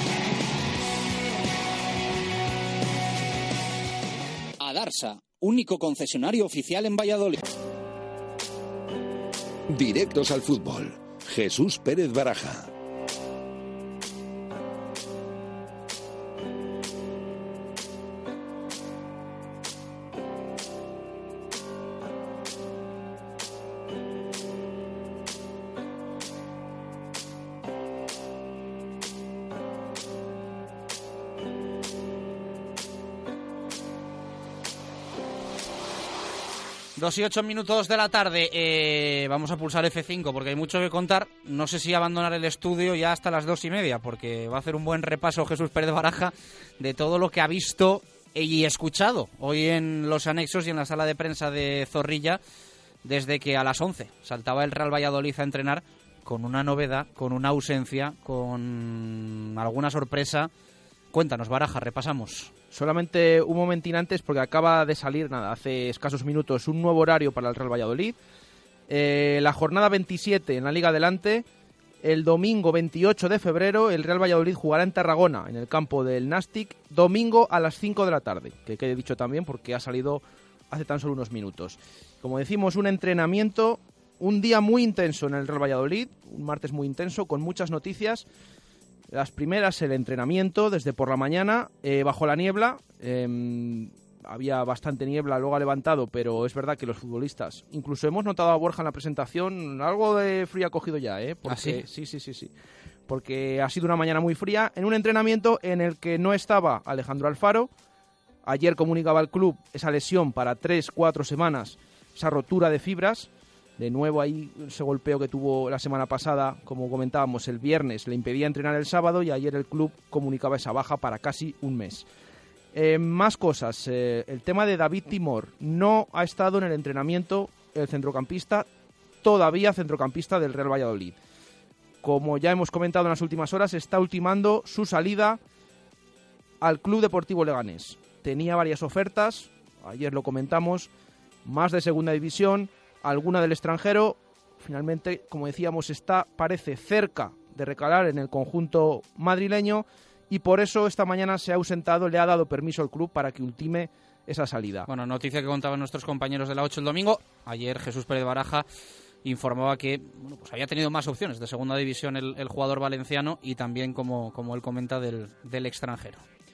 Adarsa, único concesionario oficial en Valladolid. Directos al fútbol. Jesús Pérez Baraja. Dos y 8 minutos de la tarde. Vamos a pulsar F5 porque hay mucho que contar. No sé si abandonar el estudio ya hasta las 2:30 porque va a hacer un buen repaso Jesús Pérez Baraja de todo lo que ha visto y escuchado hoy en los anexos y en la sala de prensa de Zorrilla desde que a las 11 saltaba el Real Valladolid a entrenar con una novedad, con una ausencia, con alguna sorpresa. Cuéntanos, Baraja, repasamos. Solamente un momentín antes, porque acaba de salir, hace escasos minutos, un nuevo horario para el Real Valladolid. La jornada 27 en la Liga Adelante, el domingo 28 de febrero, el Real Valladolid jugará en Tarragona, en el campo del Nàstic, domingo a las 5 de la tarde, que quede dicho también porque ha salido hace tan solo unos minutos. Como decimos, un entrenamiento, un día muy intenso en el Real Valladolid, un martes muy intenso, con muchas noticias. Las primeras, el entrenamiento desde por la mañana, bajo la niebla. Había bastante niebla, luego ha levantado, pero es verdad que los futbolistas, incluso hemos notado a Borja en la presentación, algo de frío ha cogido ya, porque, sí. Porque ha sido una mañana muy fría, en un entrenamiento en el que no estaba Alejandro Alfaro. Ayer comunicaba el club esa lesión para 3-4 semanas, esa rotura de fibras. De nuevo ahí ese golpeo que tuvo la semana pasada, como comentábamos, el viernes le impedía entrenar el sábado y ayer el club comunicaba esa baja para casi un mes. Más cosas. El tema de David Timor. No ha estado en el entrenamiento el centrocampista, todavía centrocampista del Real Valladolid. Como ya hemos comentado en las últimas horas, está ultimando su salida al Club Deportivo Leganés. Tenía varias ofertas, ayer lo comentamos, más de segunda división, alguna del extranjero. Finalmente, como decíamos, parece cerca de recalar en el conjunto madrileño y por eso esta mañana se ha ausentado, le ha dado permiso al club para que ultime esa salida. Bueno, noticia que contaban nuestros compañeros de la 8 el domingo. Ayer Jesús Pérez Baraja informaba que pues había tenido más opciones de segunda división el jugador valenciano y también, como él comenta, del extranjero.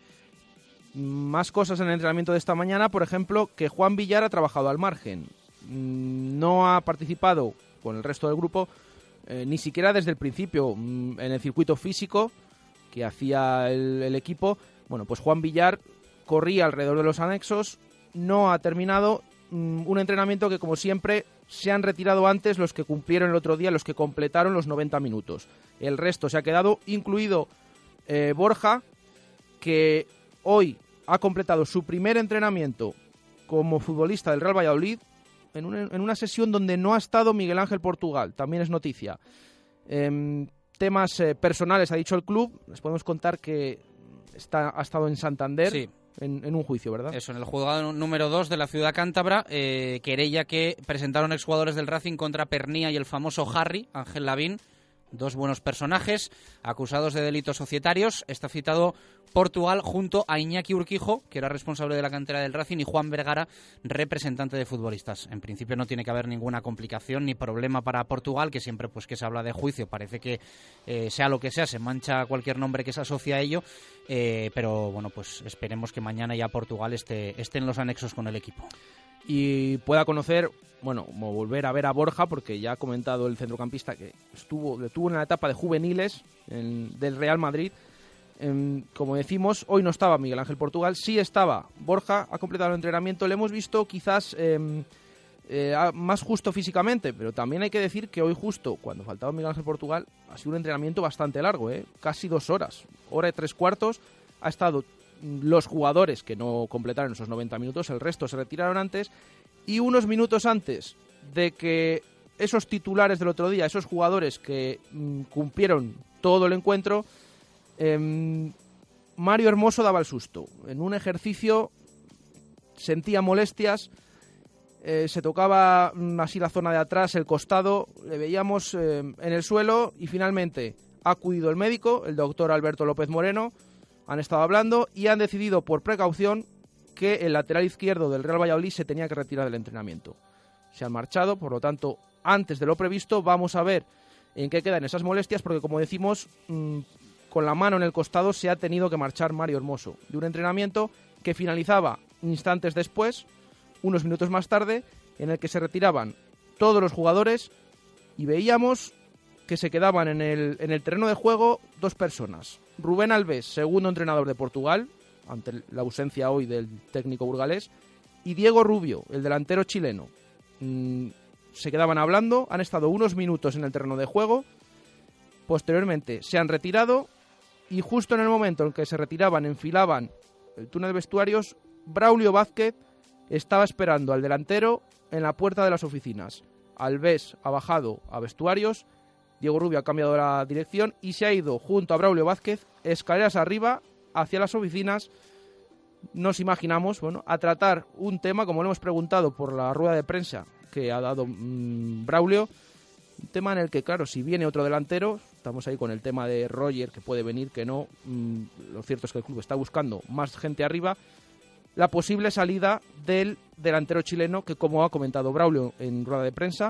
Más cosas en el entrenamiento de esta mañana, por ejemplo, que Juan Villar ha trabajado al margen. No ha participado con el resto del grupo, ni siquiera desde el principio en el circuito físico que hacía el equipo, Bueno, pues Juan Villar corría alrededor de los anexos, no ha terminado un entrenamiento que, como siempre, se han retirado antes los que cumplieron el otro día, los que completaron los 90 minutos. El resto se ha quedado, incluido Borja, que hoy ha completado su primer entrenamiento como futbolista del Real Valladolid en una sesión donde no ha estado Miguel Ángel Portugal, también es noticia. Temas personales, ha dicho el club, les podemos contar que ha estado en Santander. Sí. En un juicio, ¿verdad? Eso, en el juzgado número 2 de la ciudad cántabra, querella que presentaron exjugadores del Racing contra Pernía y el famoso Harry, Ángel Lavín, dos buenos personajes acusados de delitos societarios. Está citado Portugal junto a Iñaki Urquijo, que era responsable de la cantera del Racing, y Juan Vergara, representante de futbolistas. En principio no tiene que haber ninguna complicación ni problema para Portugal, que siempre pues que se habla de juicio, parece que sea lo que sea, se mancha cualquier nombre que se asocia a ello, pero bueno, pues esperemos que mañana ya Portugal esté en los anexos con el equipo. Y pueda conocer, bueno, como volver a ver a Borja, porque ya ha comentado el centrocampista que estuvo en la etapa de juveniles del Real Madrid. Como decimos, hoy no estaba Miguel Ángel Portugal, sí estaba Borja, ha completado el entrenamiento, le hemos visto quizás más justo físicamente, pero también hay que decir que hoy justo, cuando faltaba Miguel Ángel Portugal, ha sido un entrenamiento bastante largo, casi 2 horas, hora y 3/4, ha estado los jugadores que no completaron esos 90 minutos, el resto se retiraron antes, y unos minutos antes de que esos titulares del otro día, esos jugadores que cumplieron todo el encuentro, Mario Hermoso daba el susto. En un ejercicio sentía molestias, se tocaba así la zona de atrás, el costado, le veíamos en el suelo, y finalmente ha acudido el médico, el doctor Alberto López Moreno. Han estado hablando y han decidido por precaución que el lateral izquierdo del Real Valladolid se tenía que retirar del entrenamiento. Se han marchado, por lo tanto, antes de lo previsto. Vamos a ver en qué quedan esas molestias, porque como decimos, con la mano en el costado se ha tenido que marchar Mario Hermoso de un entrenamiento que finalizaba instantes después, unos minutos más tarde, en el que se retiraban todos los jugadores y veíamos que se quedaban en el terreno de juego 2 personas. Rubén Alves, segundo entrenador de Portugal, ante la ausencia hoy del técnico burgalés, y Diego Rubio, el delantero chileno. Se quedaban hablando, han estado unos minutos en el terreno de juego, posteriormente se han retirado, y justo en el momento en que se retiraban, enfilaban el túnel de vestuarios, Braulio Vázquez estaba esperando al delantero en la puerta de las oficinas. Alves ha bajado a vestuarios, Diego Rubio ha cambiado la dirección y se ha ido junto a Braulio Vázquez, escaleras arriba, hacia las oficinas. Nos imaginamos, a tratar un tema, como le hemos preguntado por la rueda de prensa que ha dado Braulio, un tema en el que, claro, si viene otro delantero, estamos ahí con el tema de Roger, que puede venir, que no, lo cierto es que el club está buscando más gente arriba, la posible salida del delantero chileno, que como ha comentado Braulio en rueda de prensa,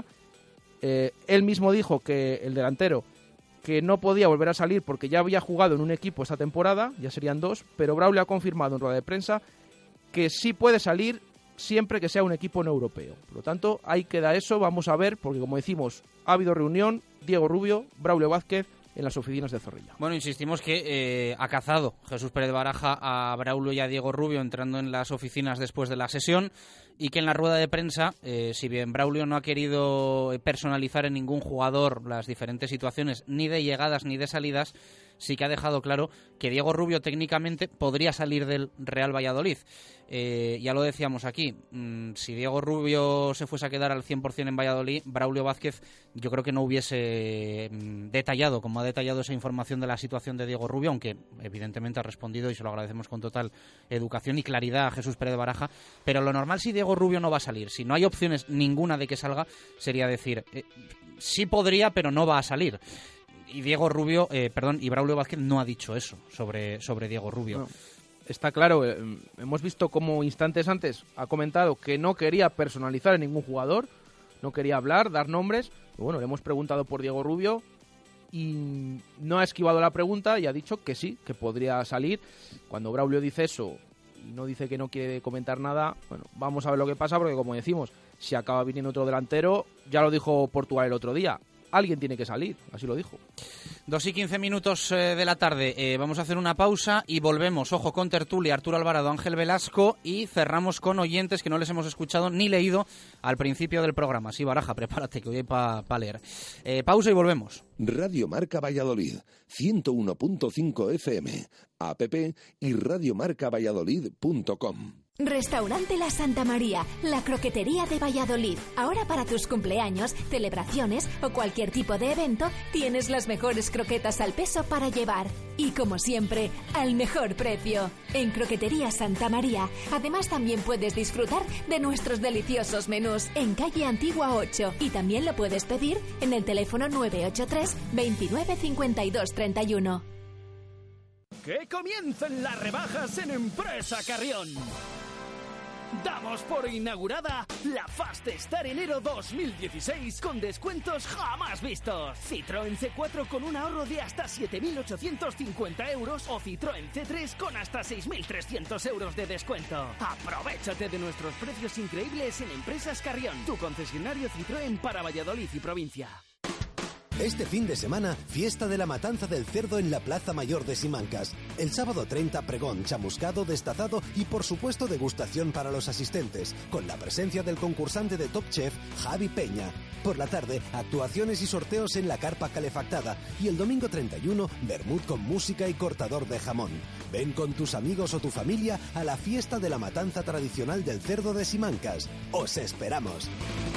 él mismo dijo que el delantero que no podía volver a salir porque ya había jugado en un equipo esta temporada, ya serían 2, pero Braulio ha confirmado en rueda de prensa que sí puede salir siempre que sea un equipo no europeo. Por lo tanto, ahí queda eso, vamos a ver, porque como decimos, ha habido reunión, Diego Rubio, Braulio Vázquez, en las oficinas de Zorrilla. Bueno, insistimos que ha cazado Jesús Pérez Baraja a Braulio y a Diego Rubio entrando en las oficinas después de la sesión, y que en la rueda de prensa, si bien Braulio no ha querido personalizar en ningún jugador las diferentes situaciones, ni de llegadas ni de salidas, sí que ha dejado claro que Diego Rubio técnicamente podría salir del Real Valladolid. Ya lo decíamos aquí, si Diego Rubio se fuese a quedar al 100% en Valladolid, Braulio Vázquez yo creo que no hubiese detallado, como ha detallado esa información de la situación de Diego Rubio, aunque evidentemente ha respondido, y se lo agradecemos con total educación y claridad a Jesús Pérez Baraja, pero lo normal, si Diego Rubio no va a salir, si no hay opciones ninguna de que salga, sería decir, sí podría, pero no va a salir. Y Diego Rubio, y Braulio Vázquez no ha dicho eso sobre Diego Rubio. No, está claro, hemos visto como instantes antes ha comentado que no quería personalizar en ningún jugador, no quería hablar, dar nombres. Bueno, le hemos preguntado por Diego Rubio y no ha esquivado la pregunta y ha dicho que sí, que podría salir. Cuando Braulio dice eso y no dice que no quiere comentar nada, bueno, vamos a ver lo que pasa, porque como decimos, si acaba viniendo otro delantero, ya lo dijo Portugal el otro día, alguien tiene que salir, así lo dijo. 2:15 de la tarde. Vamos a hacer una pausa y volvemos. Ojo, con tertulia, Arturo Alvarado, Ángel Velasco, y cerramos con oyentes que no les hemos escuchado ni leído al principio del programa. Sí, Baraja, prepárate que hoy hay para leer. Pausa y volvemos. Radio Marca Valladolid, 101.5 FM, app y radiomarcavalladolid.com. Restaurante La Santa María, la croquetería de Valladolid. Ahora para tus cumpleaños, celebraciones o cualquier tipo de evento, tienes las mejores croquetas al peso para llevar. Y como siempre, al mejor precio. En Croquetería Santa María. Además también puedes disfrutar de nuestros deliciosos menús en calle Antigua 8. Y también lo puedes pedir en el teléfono 983 29 52 31. ¡Que comiencen las rebajas en Empresa Carrión! Damos por inaugurada la Fast Star enero 2016 con descuentos jamás vistos. Citroën C4 con un ahorro de hasta 7.850 euros o Citroën C3 con hasta 6.300 euros de descuento. Aprovechate de nuestros precios increíbles en Empresas Carrión, tu concesionario Citroën para Valladolid y provincia. Este fin de semana, fiesta de la matanza del cerdo en la Plaza Mayor de Simancas. El sábado 30, pregón, chamuscado, destazado y por supuesto degustación para los asistentes, con la presencia del concursante de Top Chef, Javi Peña. Por la tarde, actuaciones y sorteos en la carpa calefactada y el domingo 31, vermut con música y cortador de jamón. Ven con tus amigos o tu familia a la fiesta de la matanza tradicional del cerdo de Simancas. ¡Os esperamos!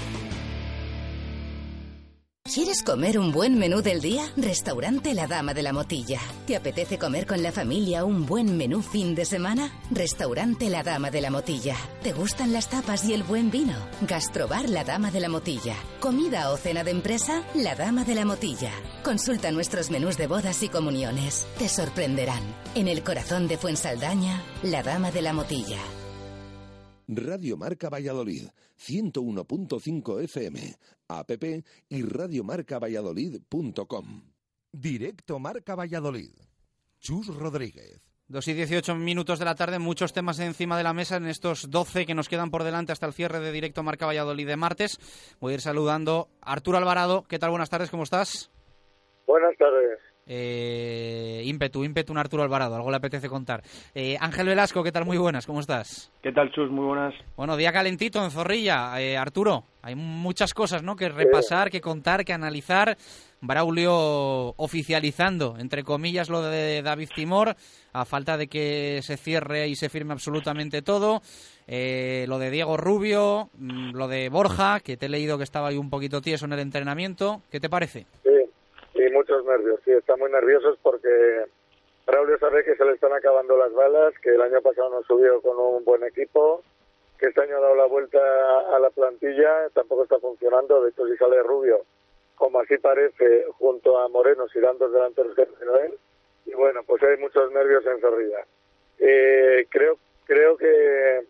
¿Quieres comer un buen menú del día? Restaurante La Dama de la Motilla. ¿Te apetece comer con la familia un buen menú fin de semana? Restaurante La Dama de la Motilla. ¿Te gustan las tapas y el buen vino? Gastrobar La Dama de la Motilla. ¿Comida o cena de empresa? La Dama de la Motilla. Consulta nuestros menús de bodas y comuniones. Te sorprenderán. En el corazón de Fuensaldaña, La Dama de la Motilla. Radio Marca Valladolid, 101.5 FM, app y radiomarcavalladolid.com. Directo Marca Valladolid. Chus Rodríguez. 2:18 de la tarde, muchos temas encima de la mesa en estos 12 que nos quedan por delante hasta el cierre de Directo Marca Valladolid de martes. Voy a ir saludando a Arturo Alvarado. ¿Qué tal? Buenas tardes, ¿cómo estás? Buenas tardes. Ímpetu un Arturo Alvarado, algo le apetece contar. Ángel Velasco, ¿qué tal? Muy buenas, ¿cómo estás? ¿Qué tal, Chus? Muy buenas. Bueno, día calentito en Zorrilla. Arturo, hay muchas cosas, ¿no?, que repasar, que contar, que analizar. Braulio oficializando, entre comillas, lo de David Timor, a falta de que se cierre y se firme absolutamente todo. Lo de Diego Rubio, lo de Borja, que te he leído que estaba ahí un poquito tieso en el entrenamiento. ¿Qué te parece? Sí, muchos nervios. Sí, están muy nerviosos porque Braulio sabe que se le están acabando las balas, que el año pasado no subió con un buen equipo, que este año ha dado la vuelta a la plantilla, tampoco está funcionando. De hecho, si sale Rubio, como así parece, junto a Moreno, serán dos delanteros que no él. Y bueno, pues hay muchos nervios en Zorrilla. Creo que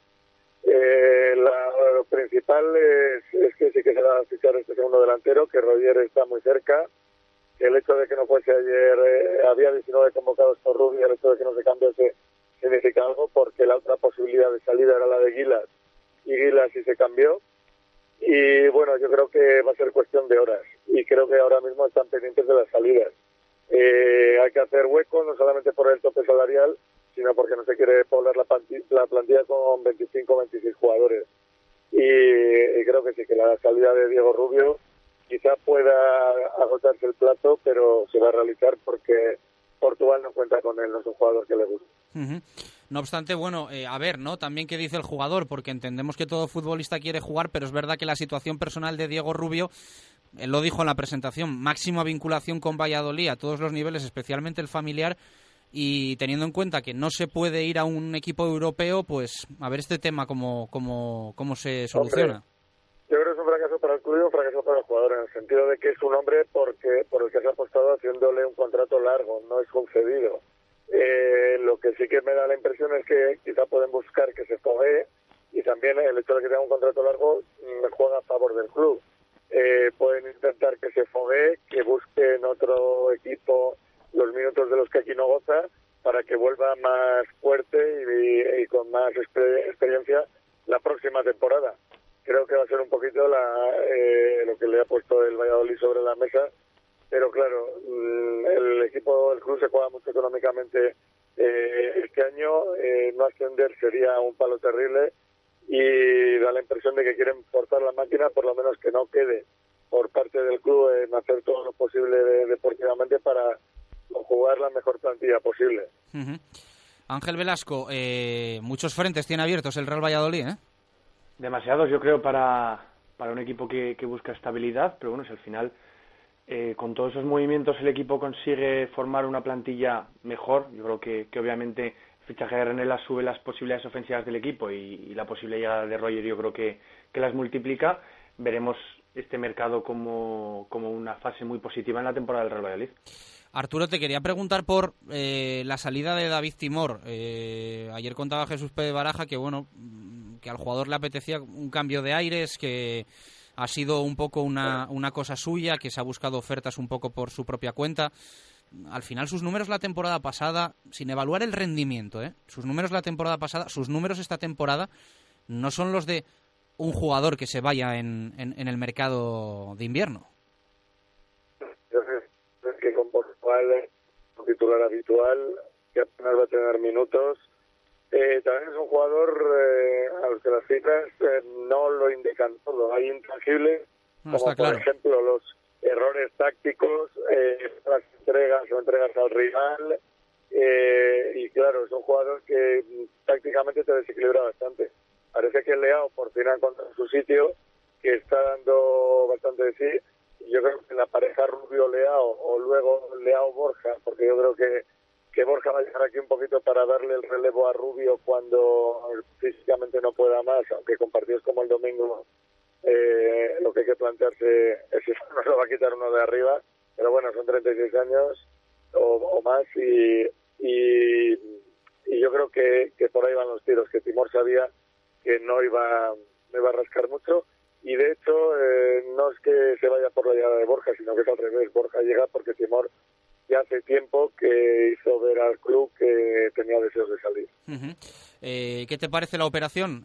lo principal es que sí que se va a fichar este segundo delantero, que Roger está muy cerca. El hecho de que no fuese ayer, había 19 convocados por Rubio, el hecho de que no se cambiase significa algo, porque la otra posibilidad de salida era la de Gilas, y Gilas sí se cambió. Y bueno, yo creo que va a ser cuestión de horas, y creo que ahora mismo están pendientes de las salidas. Hay que hacer hueco, no solamente por el tope salarial, sino porque no se quiere poblar la plantilla con 25 o 26 jugadores. Y creo que sí, que la salida de Diego Rubio quizá pueda agotarse el plato, pero se va a realizar porque Portugal no cuenta con él, no es un jugador que le gusta. No obstante, bueno, a ver, ¿no? También qué dice el jugador, porque entendemos que todo futbolista quiere jugar, pero es verdad que la situación personal de Diego Rubio, él lo dijo en la presentación, máxima vinculación con Valladolid a todos los niveles, especialmente el familiar, y teniendo en cuenta que no se puede ir a un equipo europeo, pues a ver este tema cómo se soluciona. Hombre, yo creo que es un fracaso para el club y un fracaso para el jugador, en el sentido de que es un hombre por el que se ha apostado haciéndole un contrato largo, no es un cedido. Lo que sí que me da la impresión es que quizá pueden buscar que se foguee, y también el hecho de que tenga un contrato largo me juega a favor del club. Pueden intentar que se foguee, que busque en otro equipo los minutos de los que aquí no goza, para que vuelva más fuerte y con más experiencia la próxima temporada. Creo que va a ser un poquito lo que le ha puesto el Valladolid sobre la mesa, pero claro, el club se juega mucho económicamente este año, no ascender sería un palo terrible y da la impresión de que quieren forzar la máquina, por lo menos que no quede por parte del club en hacer todo lo posible deportivamente para jugar la mejor plantilla posible. Ángel Velasco, muchos frentes tiene abiertos el Real Valladolid, ¿eh? Demasiados, yo creo, para un equipo que busca estabilidad, pero bueno, si al final con todos esos movimientos el equipo consigue formar una plantilla mejor, yo creo que obviamente el fichaje de Renela sube las posibilidades ofensivas del equipo y la posible llegada de Roger yo creo que las multiplica. Veremos este mercado como una fase muy positiva en la temporada del Real Valladolid. Arturo, te quería preguntar por la salida de David Timor. Ayer contaba Jesús Pérez Baraja que al jugador le apetecía un cambio de aires, que ha sido un poco una cosa suya, que se ha buscado ofertas un poco por su propia cuenta. Al final sus números la temporada pasada, sin evaluar el rendimiento, sus números la temporada pasada, sus números esta temporada no son los de un jugador que se vaya en el mercado de invierno. Que con Portugal es un titular habitual, que apenas va a tener minutos. También es un jugador a los que las cifras no lo indican todo. Hay intangibles, como por ejemplo los errores tácticos, las entregas al rival, y claro, es un jugador que tácticamente te desequilibra bastante. Parece que Leao por fin ha encontrado su sitio, que está dando bastante de sí. Yo creo que la pareja Rubio-Leao o luego Leao-Borja, porque yo creo que Borja va a llegar aquí un poquito para darle el relevo a Rubio cuando físicamente no pueda más, aunque con partidos como el domingo lo que hay que plantearse es si no se lo va a quitar uno de arriba, pero bueno, son 36 años o más y yo creo que por ahí van los tiros, que Timor sabía que no iba a rascar mucho. Y de hecho, no es que se vaya por la llegada de Borja, sino que es al revés. Borja llega porque Timor ya hace tiempo que hizo ver al club que tenía deseos de salir. ¿Qué te parece la operación,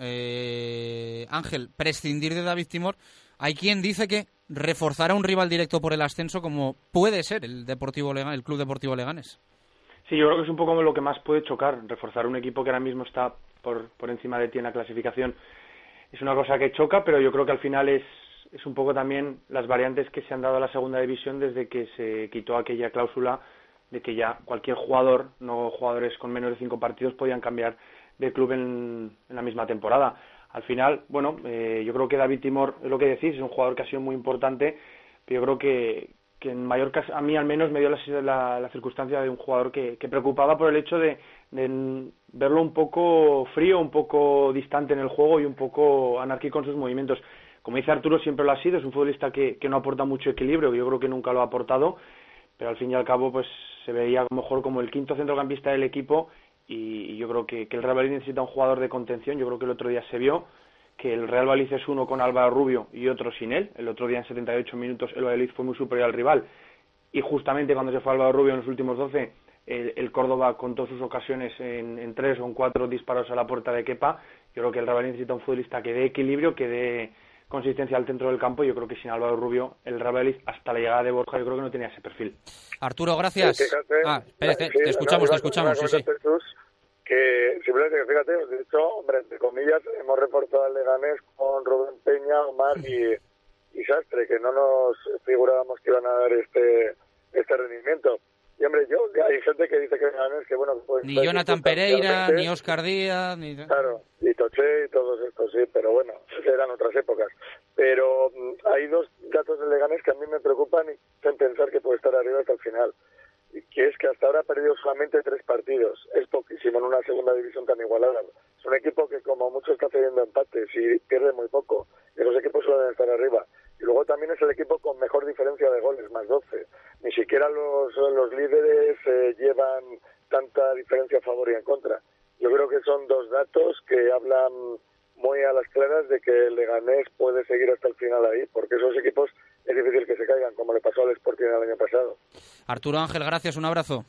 Ángel? Prescindir de David Timor. Hay quien dice que reforzará un rival directo por el ascenso, como puede ser el Club Deportivo Leganés. Sí, yo creo que es un poco lo que más puede chocar, reforzar un equipo que ahora mismo está por encima de ti en la clasificación. Es una cosa que choca, pero yo creo que al final es un poco también las variantes que se han dado a la segunda división desde que se quitó aquella cláusula de que ya cualquier jugador, no jugadores con menos de 5 partidos, podían cambiar de club en la misma temporada. Al final, bueno, yo creo que David Timor, es lo que decís, es un jugador que ha sido muy importante, pero yo creo que en Mallorca, a mí al menos, me dio la circunstancia de un jugador que preocupaba por el hecho de verlo un poco frío, un poco distante en el juego y un poco anárquico en sus movimientos. Como dice Arturo, siempre lo ha sido, es un futbolista que no aporta mucho equilibrio, que yo creo que nunca lo ha aportado, pero al fin y al cabo pues se veía a lo mejor como el quinto centrocampista del equipo y yo creo que el Real Valladolid necesita un jugador de contención. Yo creo que el otro día se vio que el Real Valladolid es uno con Álvaro Rubio y otro sin él. El otro día en 78 minutos el Valladolid fue muy superior al rival y justamente cuando se fue Álvaro Rubio en los últimos 12 el Córdoba contó sus ocasiones en 3 o en 4 disparos a la puerta de Kepa. Yo creo que el Real Valladolid necesita un futbolista que dé equilibrio, que dé consistencia al centro del campo. Yo creo que sin Álvaro Rubio el Real Valladolid hasta la llegada de Borja yo creo que no tenía ese perfil. Arturo, gracias. Fíjate, te escuchamos. Sí. Que simplemente que fíjate, de hecho, hombre, entre comillas, hemos reportado al Leganés con Rubén Peña, Omar y Sastre, que no nos figurábamos que iban a dar este rendimiento. Y hombre, hay gente que dice que Leganés, que bueno, pues ni Jonathan Pereira, ni Óscar Díaz, ni... Claro, y Toché y todos estos, sí, pero bueno, eran otras épocas. Pero hay dos datos del Leganés que a mí me preocupan y hacen pensar que puede estar arriba hasta el final. Que es que hasta ahora ha perdido solamente 3 partidos. Es poquísimo en una segunda división tan igualada. Es un equipo que como mucho está cediendo empates y pierde muy poco. Esos equipos suelen estar arriba. Y luego también es el equipo con mejor diferencia de goles, más 12. Ni siquiera los líderes llevan tanta diferencia a favor y en contra. Yo creo que son 2 datos que hablan muy a las claras de que el Leganés puede seguir hasta el final ahí, porque esos equipos es difícil que se caigan, como le pasó al Sporting el año pasado. Arturo, Ángel, gracias, un abrazo.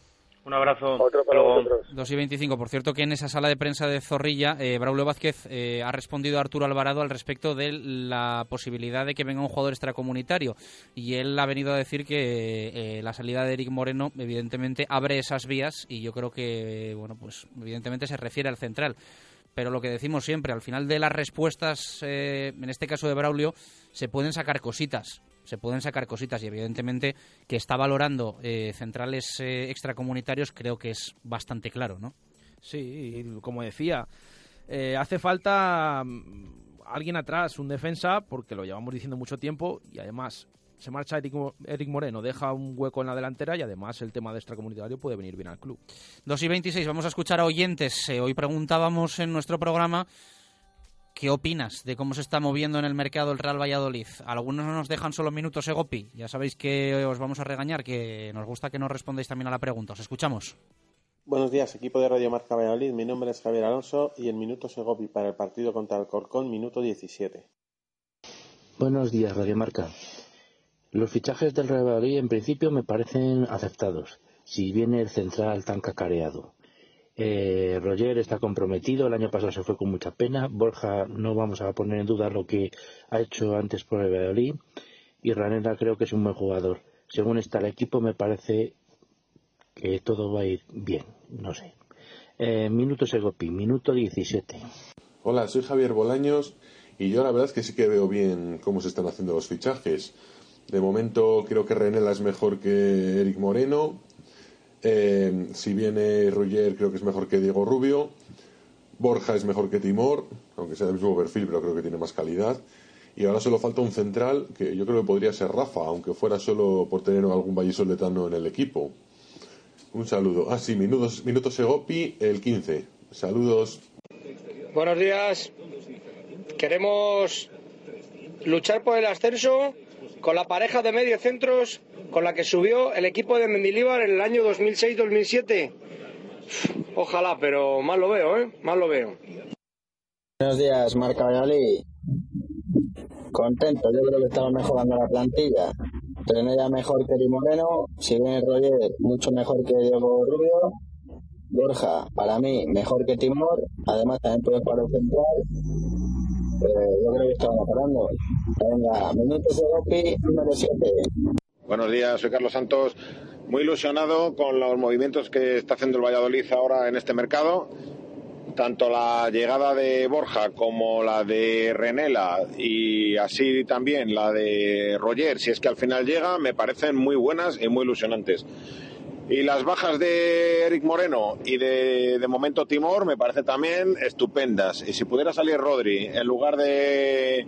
Un abrazo. Otro para vosotros. 2:25. Por cierto, que en esa sala de prensa de Zorrilla, Braulio Vázquez ha respondido a Arturo Alvarado al respecto de la posibilidad de que venga un jugador extracomunitario. Y él ha venido a decir que la salida de Eric Moreno, evidentemente, abre esas vías. Y yo creo que, bueno, pues evidentemente se refiere al central. Pero lo que decimos siempre, al final de las respuestas, en este caso de Braulio, se pueden sacar cositas. Y evidentemente que está valorando centrales extracomunitarios creo que es bastante claro, ¿no? Sí, como decía, hace falta alguien atrás, un defensa, porque lo llevamos diciendo mucho tiempo y además se marcha Eric Moreno, deja un hueco en la delantera y además el tema de extracomunitario puede venir bien al club. 2:26, vamos a escuchar a oyentes. Hoy preguntábamos en nuestro programa ¿qué opinas de cómo se está moviendo en el mercado el Real Valladolid? Algunos no nos dejan solo minutos, Gopi. Ya sabéis que os vamos a regañar, que nos gusta que nos respondáis también a la pregunta. Os escuchamos. Buenos días, equipo de Radio Marca Valladolid. Mi nombre es Javier Alonso y en minutos Gopi para el partido contra el Corcón, minuto 17. Buenos días, Radio Marca. Los fichajes del Real Valladolid en principio me parecen aceptados, si viene el central tan cacareado. Roger está comprometido, el año pasado se fue con mucha pena. Borja no vamos a poner en duda lo que ha hecho antes por el Valladolid, y Ranera creo que es un buen jugador. Según está el equipo me parece que todo va a ir bien, no sé. Minuto Segopi, minuto 17. Hola, soy Javier Bolaños y yo la verdad es que sí que veo bien cómo se están haciendo los fichajes. De momento creo que Ranera es mejor que Eric Moreno. Si viene Roger creo que es mejor que Diego Rubio. Borja es mejor que Timor, aunque sea del mismo perfil, pero creo que tiene más calidad. Y ahora solo falta un central, que yo creo que podría ser Rafa, aunque fuera solo por tener algún vallisoletano en el equipo. Un saludo. Sí, minuto Segopi, el 15. Saludos. Buenos días. Queremos luchar por el ascenso con la pareja de mediocentros con la que subió el equipo de Mendilibar en el año 2006-2007. Ojalá, pero mal lo veo, mal lo veo. Buenos días, Marca Valladolid. Contento, yo creo que estamos mejorando la plantilla. Renella mejor que Eric Moreno, si viene Roger, mucho mejor que Diego Rubio. Borja, para mí, mejor que Timor, además también puede jugar el central. Yo creo que estamos mejorando. Venga, minutos de Gopi, número 7. Buenos días, soy Carlos Santos, muy ilusionado con los movimientos que está haciendo el Valladolid ahora en este mercado. Tanto la llegada de Borja como la de Renela y así también la de Roger, si es que al final llega, me parecen muy buenas y muy ilusionantes. Y las bajas de Eric Moreno y de momento Timor me parece también estupendas. Y si pudiera salir Rodri en lugar de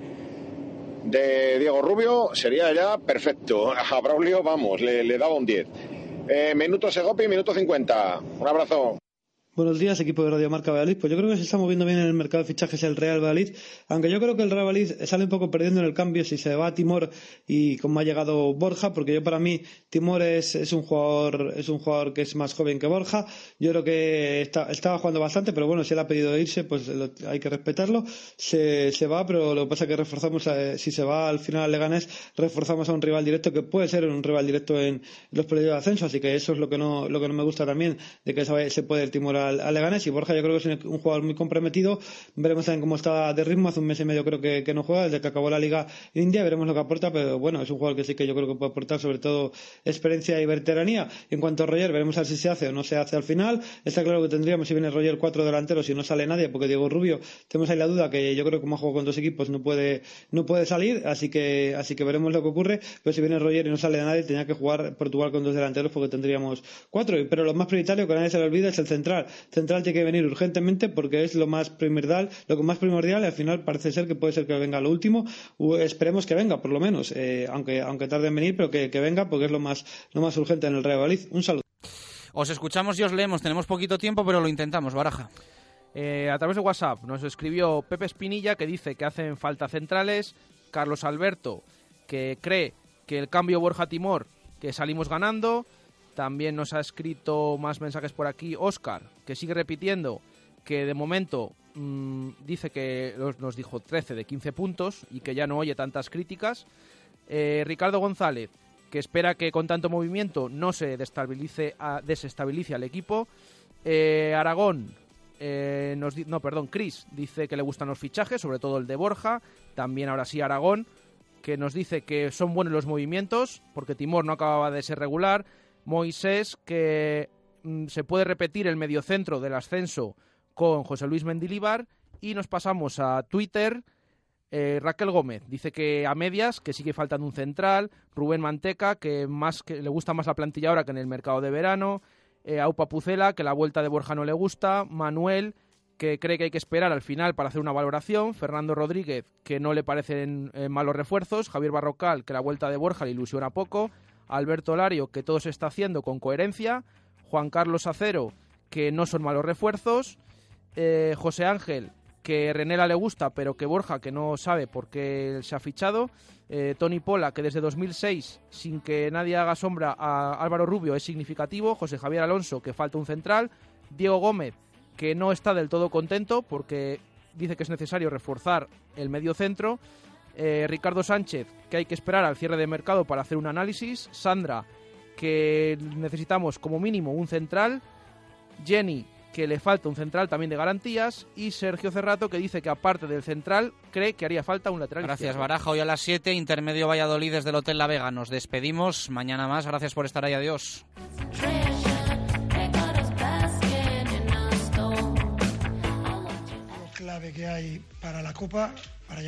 Diego Rubio, sería ya perfecto. A Braulio, vamos, le daba un 10. Minuto Segopi, minuto 50. Un abrazo. Buenos días, equipo de Radio Marca Valladolid. Pues yo creo que se está moviendo bien en el mercado de fichajes el Real Valladolid, aunque yo creo que el Real Valladolid sale un poco perdiendo en el cambio si se va a Timor y como ha llegado Borja, porque yo para mí Timor es un jugador que es más joven que Borja. Yo creo que estaba jugando bastante, pero bueno, si él ha pedido irse, pues hay que respetarlo. Se va, pero lo que pasa es que reforzamos, si se va al final al Leganés, reforzamos a un rival directo que puede ser un rival directo en los periodos de ascenso, así que eso es lo que no me gusta también, de que se puede ir Timor al Leganés. Y Borja yo creo que es un jugador muy comprometido. Veremos también cómo está de ritmo. Hace un mes y medio creo que no juega desde que acabó la Liga India. Veremos lo que aporta, pero bueno, es un jugador que sí que yo creo que puede aportar sobre todo experiencia y veteranía. En cuanto a Roger, veremos a ver si se hace o no se hace al final. Está claro que tendríamos, si viene Roger, 4 delanteros y no sale nadie, porque Diego Rubio, tenemos ahí la duda que yo creo que como ha jugado con 2 equipos no puede salir, así que veremos lo que ocurre. Pero si viene Roger y no sale nadie, tenía que jugar Portugal con 2 delanteros porque tendríamos 4. Pero lo más prioritario, que a nadie se le olvida, es el central. Central tiene que venir urgentemente porque es lo más primordial y al final parece ser que puede ser que venga lo último. Esperemos que venga, por lo menos, aunque tarde en venir, pero que venga porque es lo más urgente en el Real Valladolid. Un saludo. Os escuchamos y os leemos. Tenemos poquito tiempo, pero lo intentamos. Baraja. A través de WhatsApp nos escribió Pepe Espinilla, que dice que hacen falta centrales. Carlos Alberto, que cree que el cambio Borja Timor, que salimos ganando. También nos ha escrito más mensajes por aquí Óscar, que sigue repitiendo que de momento dice que nos dijo 13 de 15 puntos y que ya no oye tantas críticas. Ricardo González, que espera que con tanto movimiento no se desestabilice al equipo. Chris dice que le gustan los fichajes, sobre todo el de Borja. También ahora sí Aragón, que nos dice que son buenos los movimientos, porque Timor no acababa de ser regular. Moisés, que se puede repetir el mediocentro del ascenso con José Luis Mendilibar. Y nos pasamos a Twitter. Raquel Gómez dice que a medias, que sigue faltando un central. Rubén Manteca, que le gusta más la plantilla ahora que en el mercado de verano. Aupa Pucela, que la vuelta de Borja no le gusta. Manuel, que cree que hay que esperar al final para hacer una valoración. Fernando Rodríguez, que no le parecen malos refuerzos. Javier Barrocal, que la vuelta de Borja le ilusiona poco. Alberto Lario, que todo se está haciendo con coherencia. Juan Carlos Acero, que no son malos refuerzos. José Ángel, que Renela le gusta, pero que Borja, que no sabe por qué se ha fichado. Tony Pola, que desde 2006, sin que nadie haga sombra a Álvaro Rubio, es significativo. José Javier Alonso, que falta un central. Diego Gómez, que no está del todo contento porque dice que es necesario reforzar el medio centro. Ricardo Sánchez, que hay que esperar al cierre de mercado para hacer un análisis. Sandra, que necesitamos como mínimo un central. Jenny, que le falta un central también de garantías. Y Sergio Cerrato, que dice que aparte del central cree que haría falta un lateral Gracias, izquierdo. Baraja. Hoy a las 7, Intermedio Valladolid desde el Hotel La Vega. Nos despedimos. Mañana más. Gracias por estar ahí. Adiós. Lo clave que hay para la Copa